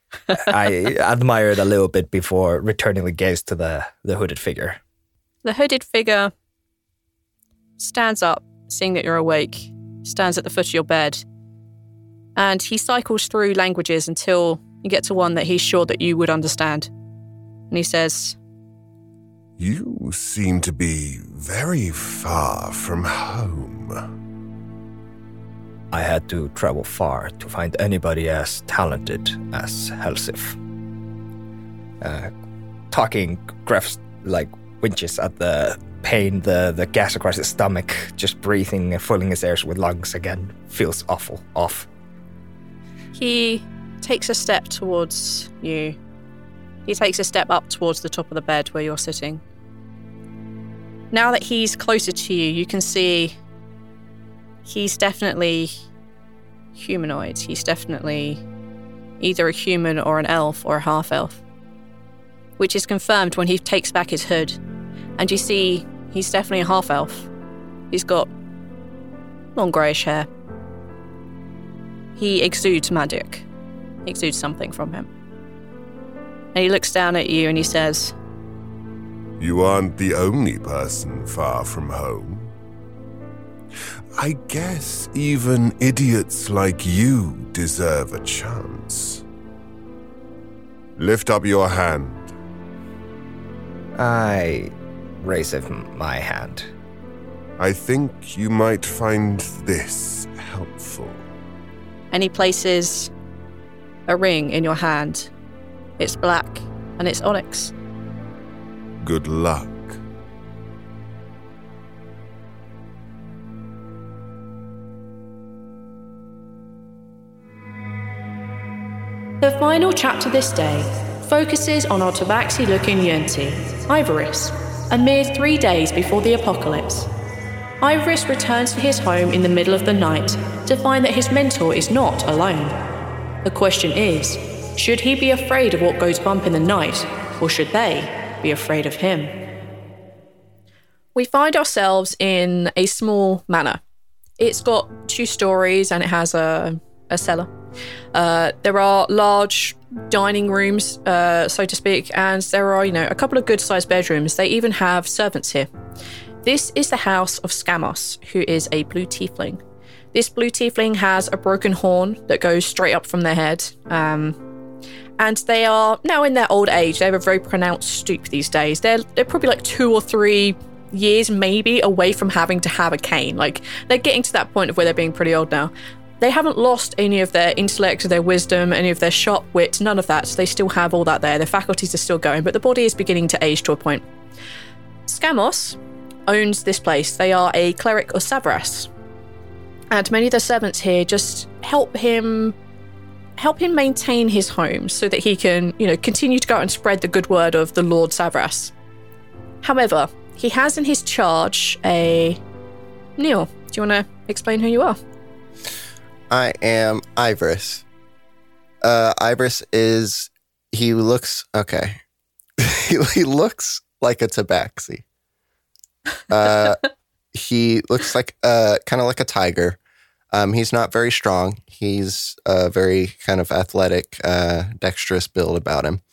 I admire it a little bit before returning the gaze to the, the hooded figure. The hooded figure stands up, seeing that you're awake, stands at the foot of your bed, and he cycles through languages until you get to one that he's sure that you would understand. And he says, "You seem to be very far from home." I had to travel far to find anybody as talented as Helsif. Uh, talking, Gref like winches at the pain, the, the gas across his stomach, just breathing and filling his air with lungs again. Feels awful, off. He takes a step towards you. He takes a step up towards the top of the bed where you're sitting. Now that he's closer to you, you can see he's definitely humanoid. He's definitely either a human or an elf or a half-elf, which is confirmed when he takes back his hood. And you see he's definitely a half-elf. He's got long greyish hair. He exudes magic. He exudes something from him. And he looks down at you and he says, "You aren't the only person far from home. I guess even idiots like you deserve a chance." Lift up your hand. I raise up my hand. I think you might find this helpful. And he places a ring in your hand. It's black and it's onyx. Good luck. The final chapter this day focuses on our tabaxi-looking Yuan-ti, Ivorys, a mere three days before the apocalypse. Ivorys returns to his home in the middle of the night to find that his mentor is not alone. The question is, should he be afraid of what goes bump in the night, or should they be afraid of him? We find ourselves in a small manor. It's got two stories and it has a, a cellar. Uh, there are large dining rooms, uh, so to speak, and there are, you know, a couple of good-sized bedrooms. They even have servants here. This is the house of Skamos, who is a blue tiefling. This blue tiefling has a broken horn that goes straight up from their head. Um, and they are now in their old age. They have a very pronounced stoop these days. They're, they're probably like two or three years maybe away from having to have a cane. Like, they're getting to that point of where they're being pretty old now. They haven't lost any of their intellect, their wisdom, any of their sharp wit, none of that. So they still have all that there. Their faculties are still going, but the body is beginning to age to a point. Skamos owns this place. They are a cleric of Savras. And many of the servants here just help him help him maintain his home so that he can, you know, continue to go out and spread the good word of the Lord Savras. However, he has in his charge a... Neil, do you want to explain who you are? I am Ivorys. Uh, Ivorys is, he looks, okay. he, he looks like a tabaxi. Uh, he looks like, uh, kind of like a tiger. Um, he's not very strong. He's a very kind of athletic, uh, dexterous build about him.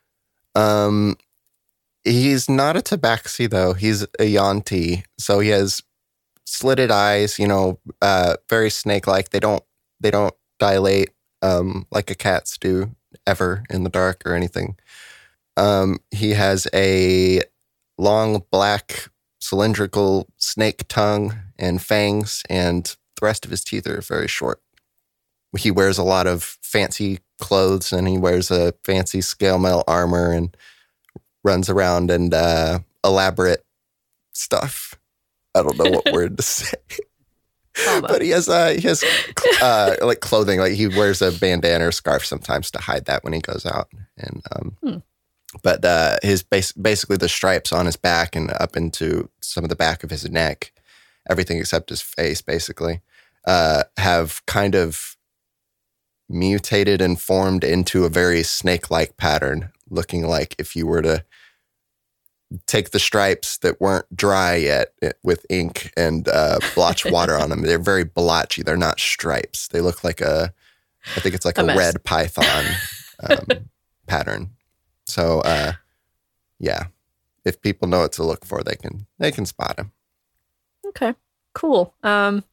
Um, he's not a tabaxi though. He's a Yuan-ti. So he has slitted eyes, you know, uh, very snake-like. They don't, They don't dilate um, like a cat's do ever in the dark or anything. Um, he has a long black cylindrical snake tongue and fangs, and the rest of his teeth are very short. He wears a lot of fancy clothes, and he wears a fancy scale mail armor and runs around and uh, elaborate stuff. I don't know what word to say. Oh, but he has uh, he has uh, like clothing, like he wears a bandana or scarf sometimes to hide that when he goes out. And um, hmm. but uh, his base, basically the stripes on his back and up into some of the back of his neck, everything except his face, basically, uh, have kind of mutated and formed into a very snake-like pattern, looking like if you were to take the stripes that weren't dry yet with ink and uh, blotch water on them. They're very blotchy. They're not stripes. They look like a, I think it's like a, a red python um, pattern. So, uh, yeah, if people know what to look for, they can they can spot him. Okay, cool. Um,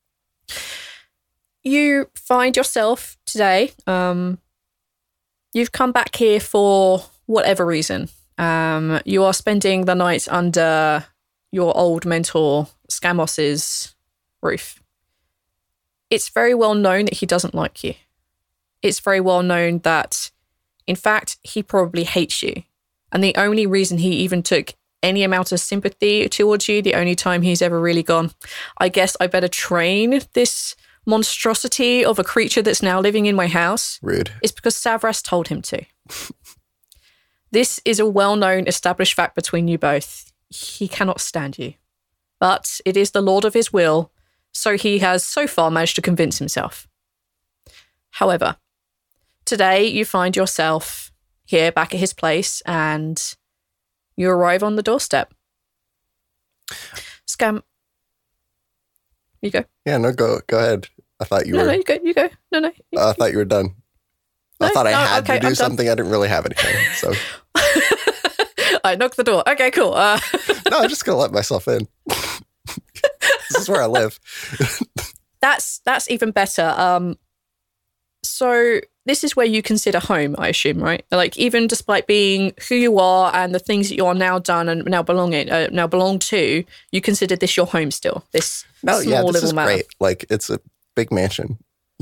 you find yourself today. Um, you've come back here for whatever reason. Um, you are spending the night under your old mentor, Skamos's roof. It's very well known that he doesn't like you. It's very well known that, in fact, he probably hates you. And the only reason he even took any amount of sympathy towards you, the only time he's ever really gone, I guess I better train this monstrosity of a creature that's now living in my house. Rude. Is because Savras told him to. This is a well-known established fact between you both. He cannot stand you. But it is the Lord of his will, so he has so far managed to convince himself. However, today you find yourself here back at his place and you arrive on the doorstep. Scam. You go. Yeah, no, go go ahead. I thought you no, were... No, you go, you go. No, no. You... Uh, I thought you were done. No, I thought I no, had okay, to do I'm something. done. I didn't really have anything, so... I knocked the door. Okay, cool. Uh... no, I'm just going to let myself in. This is where I live. that's that's even better. Um, So this is where you consider home, I assume, right? Like, even despite being who you are and the things that you are now done and now belong in, uh, now belong to, you consider this your home still. This no, small yeah, this little is manor. great. Like, it's a big mansion.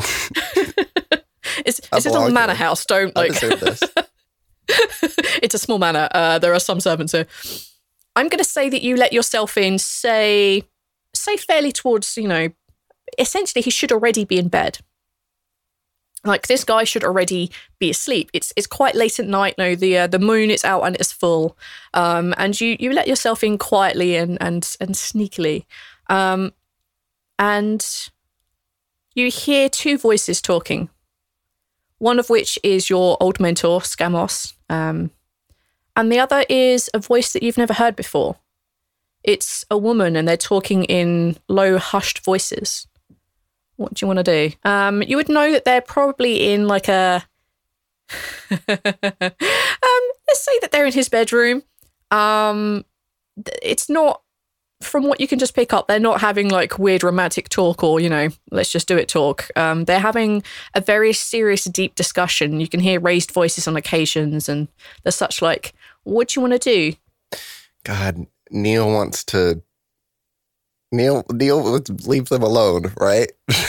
it's it's a little manor here. house. Don't I like. deserve this. It's a small manor. Uh, there are some servants here. I'm going to say that you let yourself in. Say, say fairly towards. You know, essentially, he should already be in bed. Like, this guy should already be asleep. It's it's quite late at night. No, the uh, the moon is out and it's full. Um, and you you let yourself in quietly and and and sneakily, um, and you hear two voices talking. One of which is your old mentor, Scamos, um, and the other is a voice that you've never heard before. It's a woman, and they're talking in low, hushed voices. What do you want to do? Um, you would know that they're probably in like a... um, let's say that they're in his bedroom. Um, it's not... From what you can just pick up, they're not having like weird romantic talk or, you know, let's just do it talk. Um, they're having a very serious, deep discussion. You can hear raised voices on occasions and there's such like, what do you want to do? God, Neil wants to... Neil, Neil would leave them alone, right?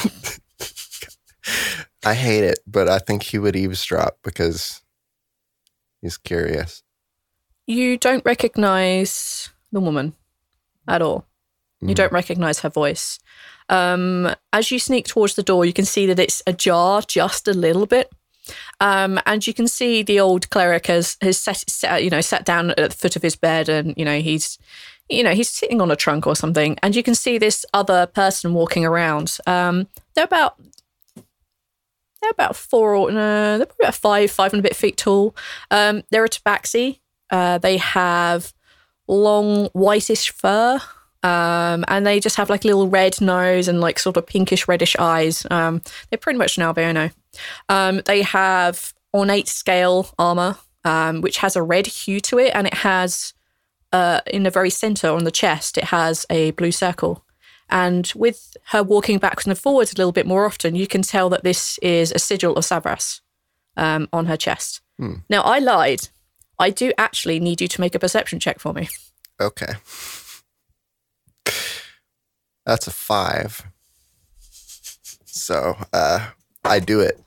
I hate it, but I think he would eavesdrop because he's curious. You don't recognize the woman at all. You Mm. don't recognize her voice. Um, as you sneak towards the door, you can see that it's ajar just a little bit. Um, and you can see the old cleric has, has set, set, you know, sat down at the foot of his bed and, you know, he's, you know, he's sitting on a trunk or something. And you can see this other person walking around. Um, they're about, they're about four, or, no, they're probably about five, five and a bit feet tall. Um, they're a tabaxi. Uh, they have long whitish fur. Um, and they just have like a little red nose and like sort of pinkish reddish eyes. Um, they're pretty much an Albino. Um, they have ornate scale armor, um, which has a red hue to it. And it has, uh, in the very center on the chest, it has a blue circle. And with her walking backwards and forwards a little bit more often, you can tell that this is a sigil of Savras um, on her chest. Hmm. Now, I lied. I do actually need you to make a perception check for me. Okay. That's a five. So, uh, I do it.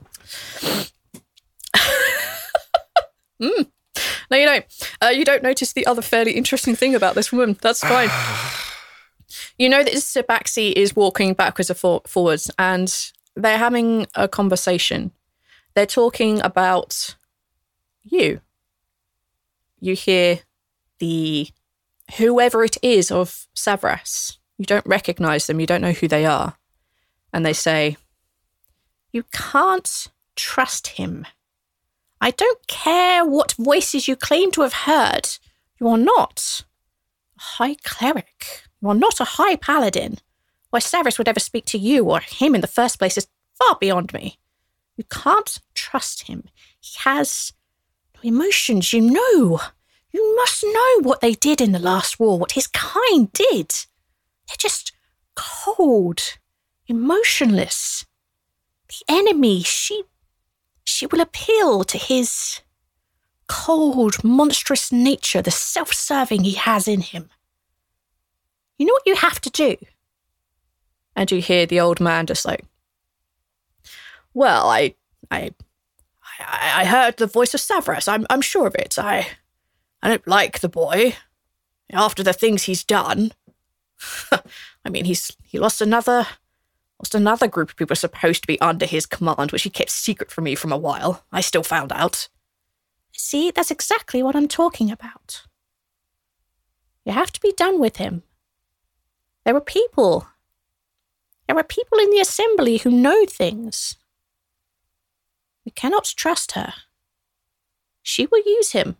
mm. No, you don't. Uh, you don't notice the other fairly interesting thing about this woman. That's fine. You know that this Tabaxi is walking backwards and for- forwards, and they're having a conversation. They're talking about you. You hear the whoever it is of Savras. You don't recognize them. You don't know who they are. And they say, you can't trust him. I don't care what voices you claim to have heard. You are not a high cleric. You are not a high paladin. Why Savras would ever speak to you or him in the first place is far beyond me. You can't trust him. He has no emotions, you know. You must know what they did in the last war, what his kind did. They're just cold, emotionless. The enemy, she, she will appeal to his cold, monstrous nature, the self-serving he has in him. You know what you have to do? And you hear the old man just like, well, I, I, I, I heard the voice of Savras. I'm, I'm sure of it. I, I don't like the boy. After the things he's done. I mean, he's he lost another lost another group of people supposed to be under his command, which he kept secret from me for a while. I still found out. See, that's exactly what I'm talking about. You have to be done with him. There are people. There are people in the assembly who know things. We cannot trust her. She will use him.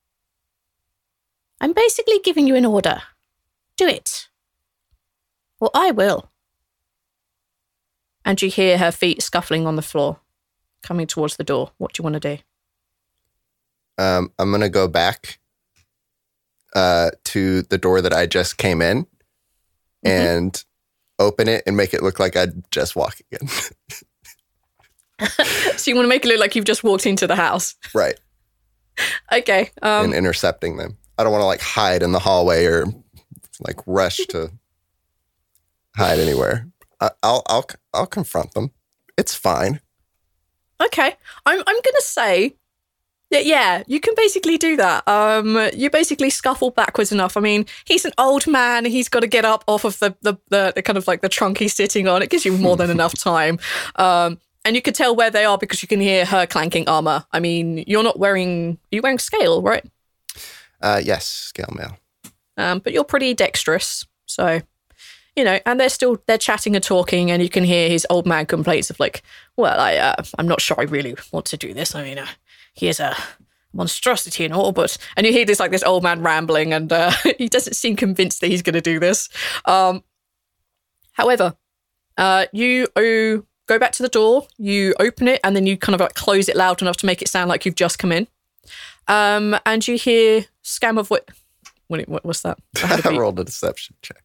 I'm basically giving you an order. Do it. Or I will. And you hear her feet scuffling on the floor, coming towards the door. What do you want to do? Um, I'm going to go back uh, to the door that I just came in and mm-hmm. open it and make it look like I just walked in. So you want to make it look like you've just walked into the house. Right. Okay. Um, and intercepting them. I don't want to like hide in the hallway or like rush to hide anywhere. I, I'll I'll I'll confront them. It's fine. Okay. I'm I'm gonna say that yeah, you can basically do that. Um, you basically scuffle backwards enough. I mean, he's an old man. He's got to get up off of the the, the the kind of like the trunk he's sitting on. It gives you more than enough time. Um, and you can tell where they are because you can hear her clanking armor. I mean, you're not wearing you're wearing scale, right? Uh, yes, scale mail. Um, but you're pretty dexterous, so. You know, and they're still, they're chatting and talking, and you can hear his old man complaints of like, well, I, uh, I'm not sure I really want to do this. I mean, uh, he is a monstrosity and all, but, and you hear this like this old man rambling, and uh, he doesn't seem convinced that he's going to do this. Um, however, uh, you oh, go back to the door, you open it, and then you kind of like close it loud enough to make it sound like you've just come in. Um, and you hear scam of what, what, what what's that? I, I rolled a deception check.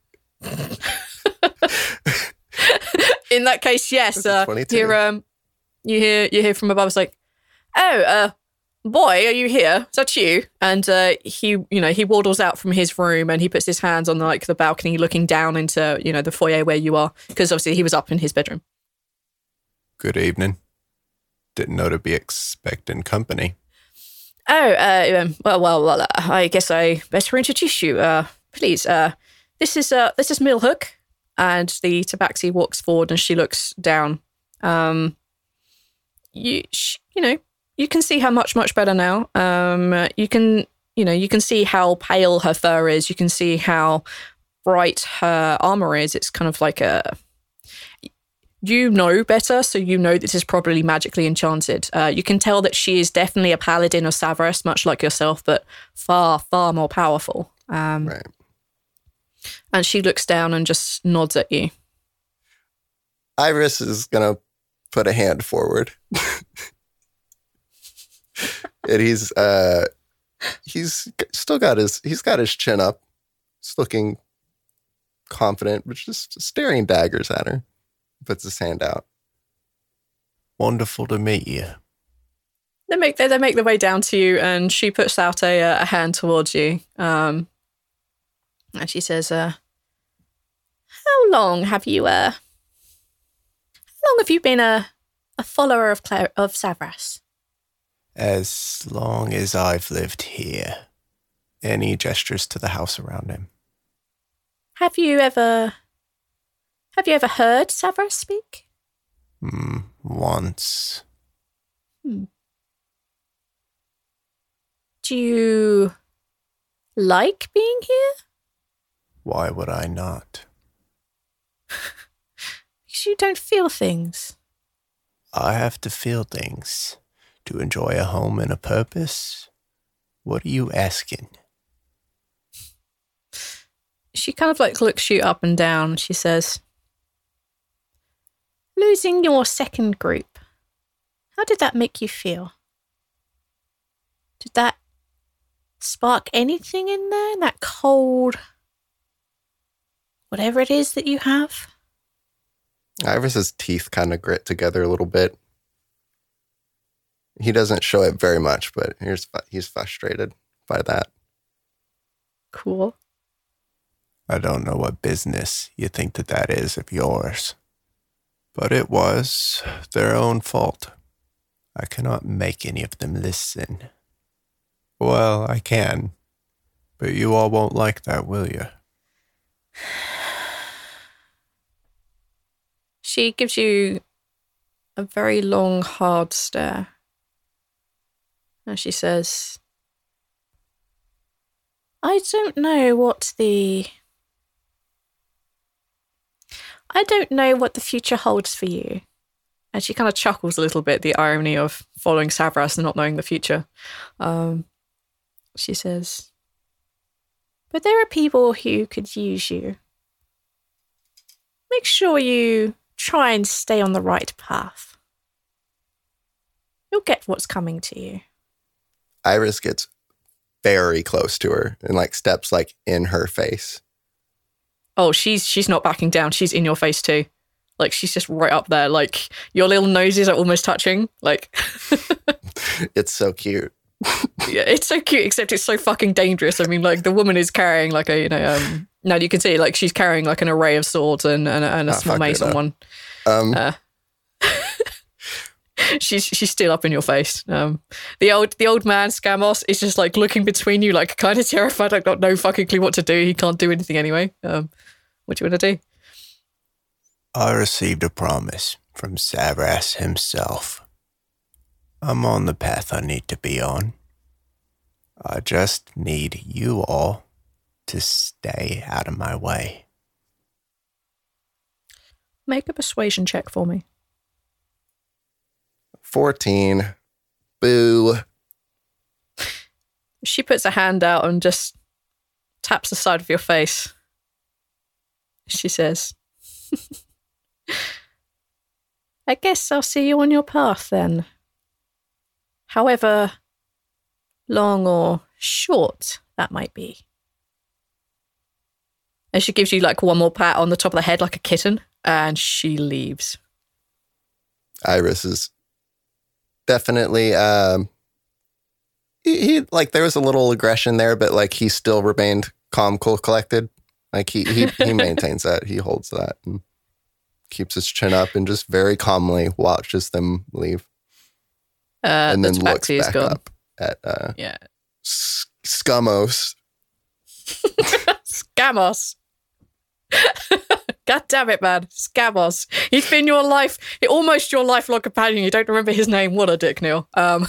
In that case, yes. Uh, hear, um, you hear you hear from above. It's like, oh, uh, boy, are you here? Is that you? And uh, he, you know, he waddles out from his room and he puts his hands on like the balcony, looking down into you know the foyer where you are, because obviously he was up in his bedroom. Good evening. Didn't know to be expecting company. Oh, uh, um, well, well, well. Uh, I guess I better introduce you. Uh, please, uh. This is uh, this is Millhook, and the tabaxi walks forward and she looks down. Um, you sh- you know you can see her much much better now. Um, you can you know you can see how pale her fur is. You can see how bright her armor is. It's kind of like a you know better, so you know this is probably magically enchanted. Uh, you can tell that she is definitely a paladin of Savras, much like yourself, but far far more powerful. Um, right. And she looks down and just nods at you. Iris is going to put a hand forward. And he's uh, he's still got his he's got his chin up. He's looking confident, but just staring daggers at her. Puts his hand out. Wonderful to meet you. They make they, they make their way down to you, and she puts out a, a hand towards you. Um, and she says, uh, "How long have you uh, how long have you been a a follower of Claire, of Savras?" As long as I've lived here. And he gestures to the house around him. Have you ever have you ever heard Savras speak? Hmm, once. Hmm. Do you like being here? Why would I not? Because you don't feel things. I have to feel things to enjoy a home and a purpose. What are you asking? She kind of like looks you up and down. She says, "Losing your second group, how did that make you feel? Did that spark anything in there? That cold, whatever it is that you have?" Iris's teeth kind of grit together a little bit. He doesn't show it very much, but he's he's frustrated by that. Cool. I don't know what business you think that that is of yours, but it was their own fault. I cannot make any of them listen. Well, I can, but you all won't like that, will you? She gives you a very long, hard stare. And she says, I don't know what the... I don't know what the future holds for you. And she kind of chuckles a little bit, the irony of following Savras and not knowing the future. Um, she says, but there are people who could use you. Make sure you try and stay on the right path. You'll get what's coming to you. Iris gets very close to her and like steps like in her face. Oh, she's she's not backing down. She's in your face too. Like she's just right up there. Like your little noses are almost touching. Like it's so cute. Yeah, it's so cute, except it's so fucking dangerous. I mean, like the woman is carrying like a, you know, um, now you can see like she's carrying like an array of swords and, and, and a oh, small mace on one. Um, uh, she's she's still up in your face. Um, the old the old man Scamos is just like looking between you, like kind of terrified. I've got no fucking clue what to do. He can't do anything anyway. Um, what do you want to do? I received a promise from Savras himself. I'm on the path I need to be on. I just need you all to stay out of my way. Make a persuasion check for me. fourteen. Boo. She puts a hand out and just taps the side of your face. She says, I guess I'll see you on your path then. However long or short that might be. And she gives you like one more pat on the top of the head like a kitten, and she leaves. Iris is definitely, um, he, he, like, there was a little aggression there, but, like, he still remained calm, cool, collected. Like, he, he, he maintains that. He holds that and keeps his chin up and just very calmly watches them leave. Uh, and the then looks tabaxi is back gone. up at uh, Yeah. S- Scamos. Scamos. God damn it, man. Scamos. He's been your life, almost your lifelong companion. You don't remember his name. What a dick, Neil. Um,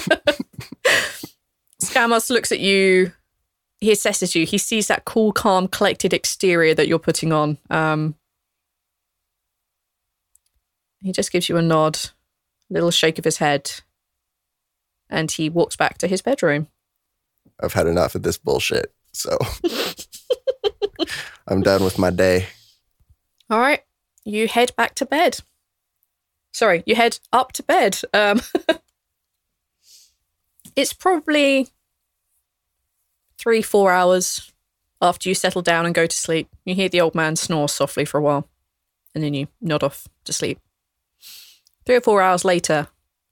Scamos looks at you. He assesses you. He sees that cool, calm, collected exterior that you're putting on. Um, he just gives you a nod, a little shake of his head, and he walks back to his bedroom. I've had enough of this bullshit, so I'm done with my day. All right. You head back to bed. Sorry, you head up to bed. Um, it's probably three, four hours after you settle down and go to sleep. You hear the old man snore softly for a while, and then you nod off to sleep. Three or four hours later,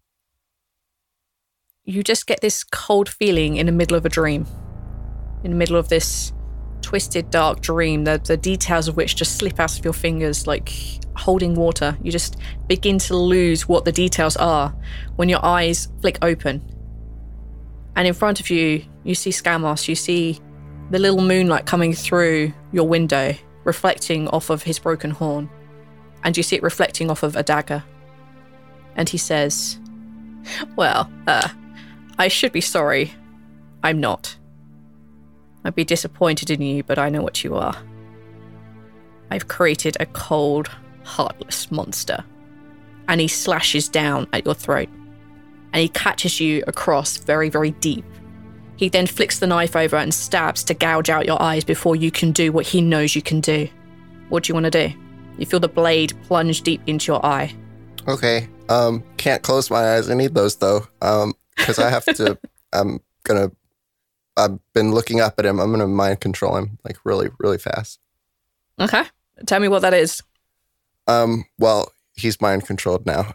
you just get this cold feeling in the middle of a dream. In the middle of this twisted, dark dream, the, the details of which just slip out of your fingers like holding water. You just begin to lose what the details are when your eyes flick open. And in front of you, you see Scamos. You see the little moonlight coming through your window, reflecting off of his broken horn. And you see it reflecting off of a dagger. And he says, well, uh, I should be sorry. I'm not. I'd be disappointed in you, but I know what you are. I've created a cold, heartless monster. And he slashes down at your throat. And he catches you across very, very deep. He then flicks the knife over and stabs to gouge out your eyes before you can do what he knows you can do. What do you want to do? You feel the blade plunge deep into your eye. Okay. Um, can't close my eyes. I need those though. Um, because I have to. I'm gonna. I've been looking up at him. I'm gonna mind control him like really, really fast. Okay. Tell me what that is. Um. Well, he's mind controlled now.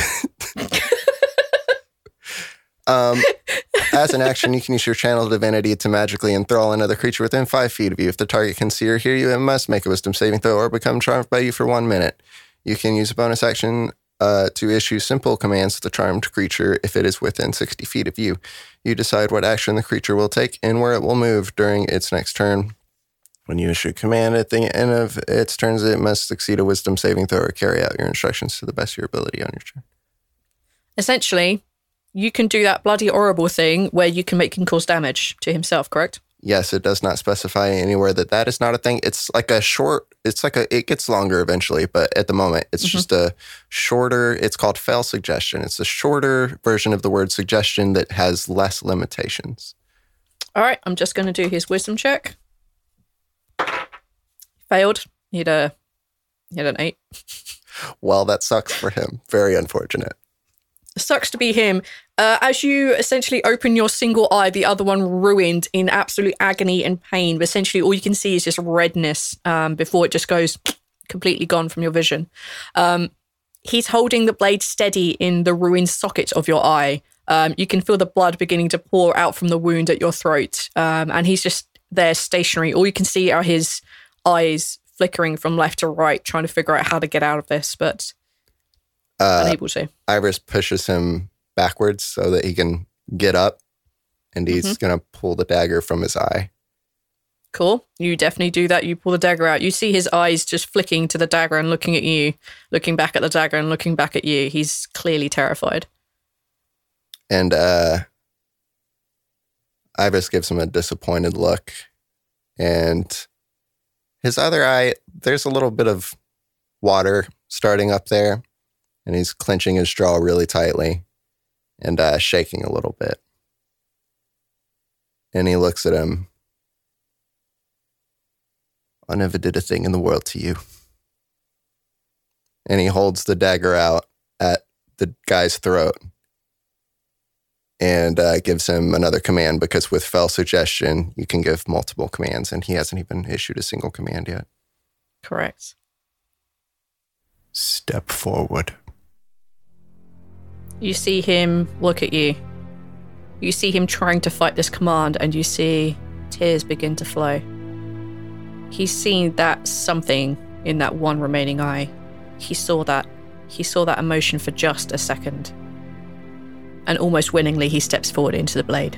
um. As an action, you can use your channel divinity to magically enthrall another creature within five feet of you. If the target can see or hear you, it must make a wisdom saving throw or become charmed by you for one minute. You can use a bonus action uh, to issue simple commands to the charmed creature if it is within sixty feet of you. You decide what action the creature will take and where it will move during its next turn. When you issue a command at the end of its turns, it must succeed a wisdom saving throw or carry out your instructions to the best of your ability on your turn. Essentially, you can do that bloody horrible thing where you can make him cause damage to himself, correct? Yes, it does not specify anywhere that that is not a thing. It's like a short, it's like a, it gets longer eventually, but at the moment, it's mm-hmm. just a shorter, it's called fail suggestion. It's a shorter version of the word suggestion that has less limitations. All right, I'm just going to do his wisdom check. Failed. He had, a, he had an eight. Well, that sucks for him. Very unfortunate. Sucks to be him. Uh, as you essentially open your single eye, the other one ruined in absolute agony and pain. But essentially, all you can see is just redness um, before it just goes completely gone from your vision. Um, he's holding the blade steady in the ruined socket of your eye. Um, you can feel the blood beginning to pour out from the wound at your throat. Um, and he's just there stationary. All you can see are his eyes flickering from left to right, trying to figure out how to get out of this, but uh, unable to. Iris pushes him backwards so that he can get up, and he's mm-hmm. going to pull the dagger from his eye. Cool. You definitely do that. You pull the dagger out. You see his eyes just flicking to the dagger and looking at you, looking back at the dagger and looking back at you. He's clearly terrified. And uh, Iris gives him a disappointed look. And his other eye, there's a little bit of water starting up there. And he's clenching his jaw really tightly and uh, shaking a little bit. And he looks at him. I never did a thing in the world to you. And he holds the dagger out at the guy's throat and uh, gives him another command, because with fell suggestion, you can give multiple commands, and he hasn't even issued a single command yet. Correct. Step forward. You see him look at you. You see him trying to fight this command, and you see tears begin to flow. He's seen that something in that one remaining eye. He saw that. He saw that emotion for just a second. And almost winningly, he steps forward into the blade.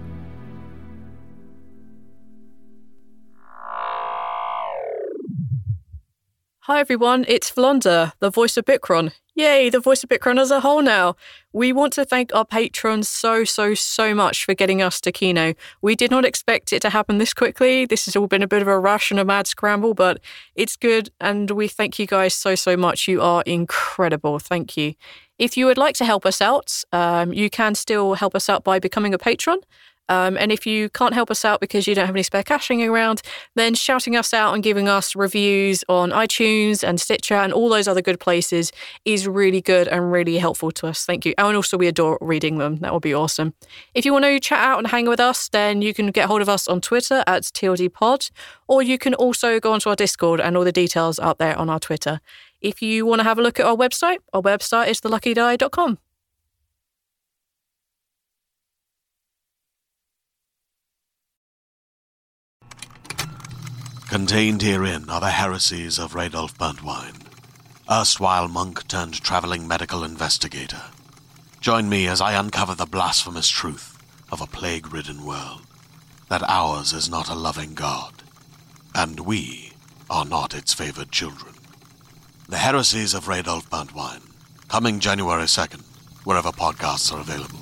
Hi everyone, it's Vlonda, the voice of Bikron. Yay, the voice of Bikron as a whole now. We want to thank our patrons so, so, so much for getting us to Kino. We did not expect it to happen this quickly. This has all been a bit of a rush and a mad scramble, but it's good, and we thank you guys so, so much. You are incredible. Thank you. If you would like to help us out, um, you can still help us out by becoming a patron. Um, and if you can't help us out because you don't have any spare cash hanging around, then shouting us out and giving us reviews on iTunes and Stitcher and all those other good places is really good and really helpful to us. Thank you. Oh, and also we adore reading them. That would be awesome. If you want to chat out and hang with us, then you can get hold of us on Twitter at T L D Pod, or you can also go onto our Discord, and all the details are up there on our Twitter. If you want to have a look at our website, our website is the lucky die dot com. Contained herein are the heresies of Radolf Burntwine, erstwhile monk turned traveling medical investigator. Join me as I uncover the blasphemous truth of a plague-ridden world, that ours is not a loving God, and we are not its favored children. The heresies of Radolf Burntwine, coming January second, wherever podcasts are available.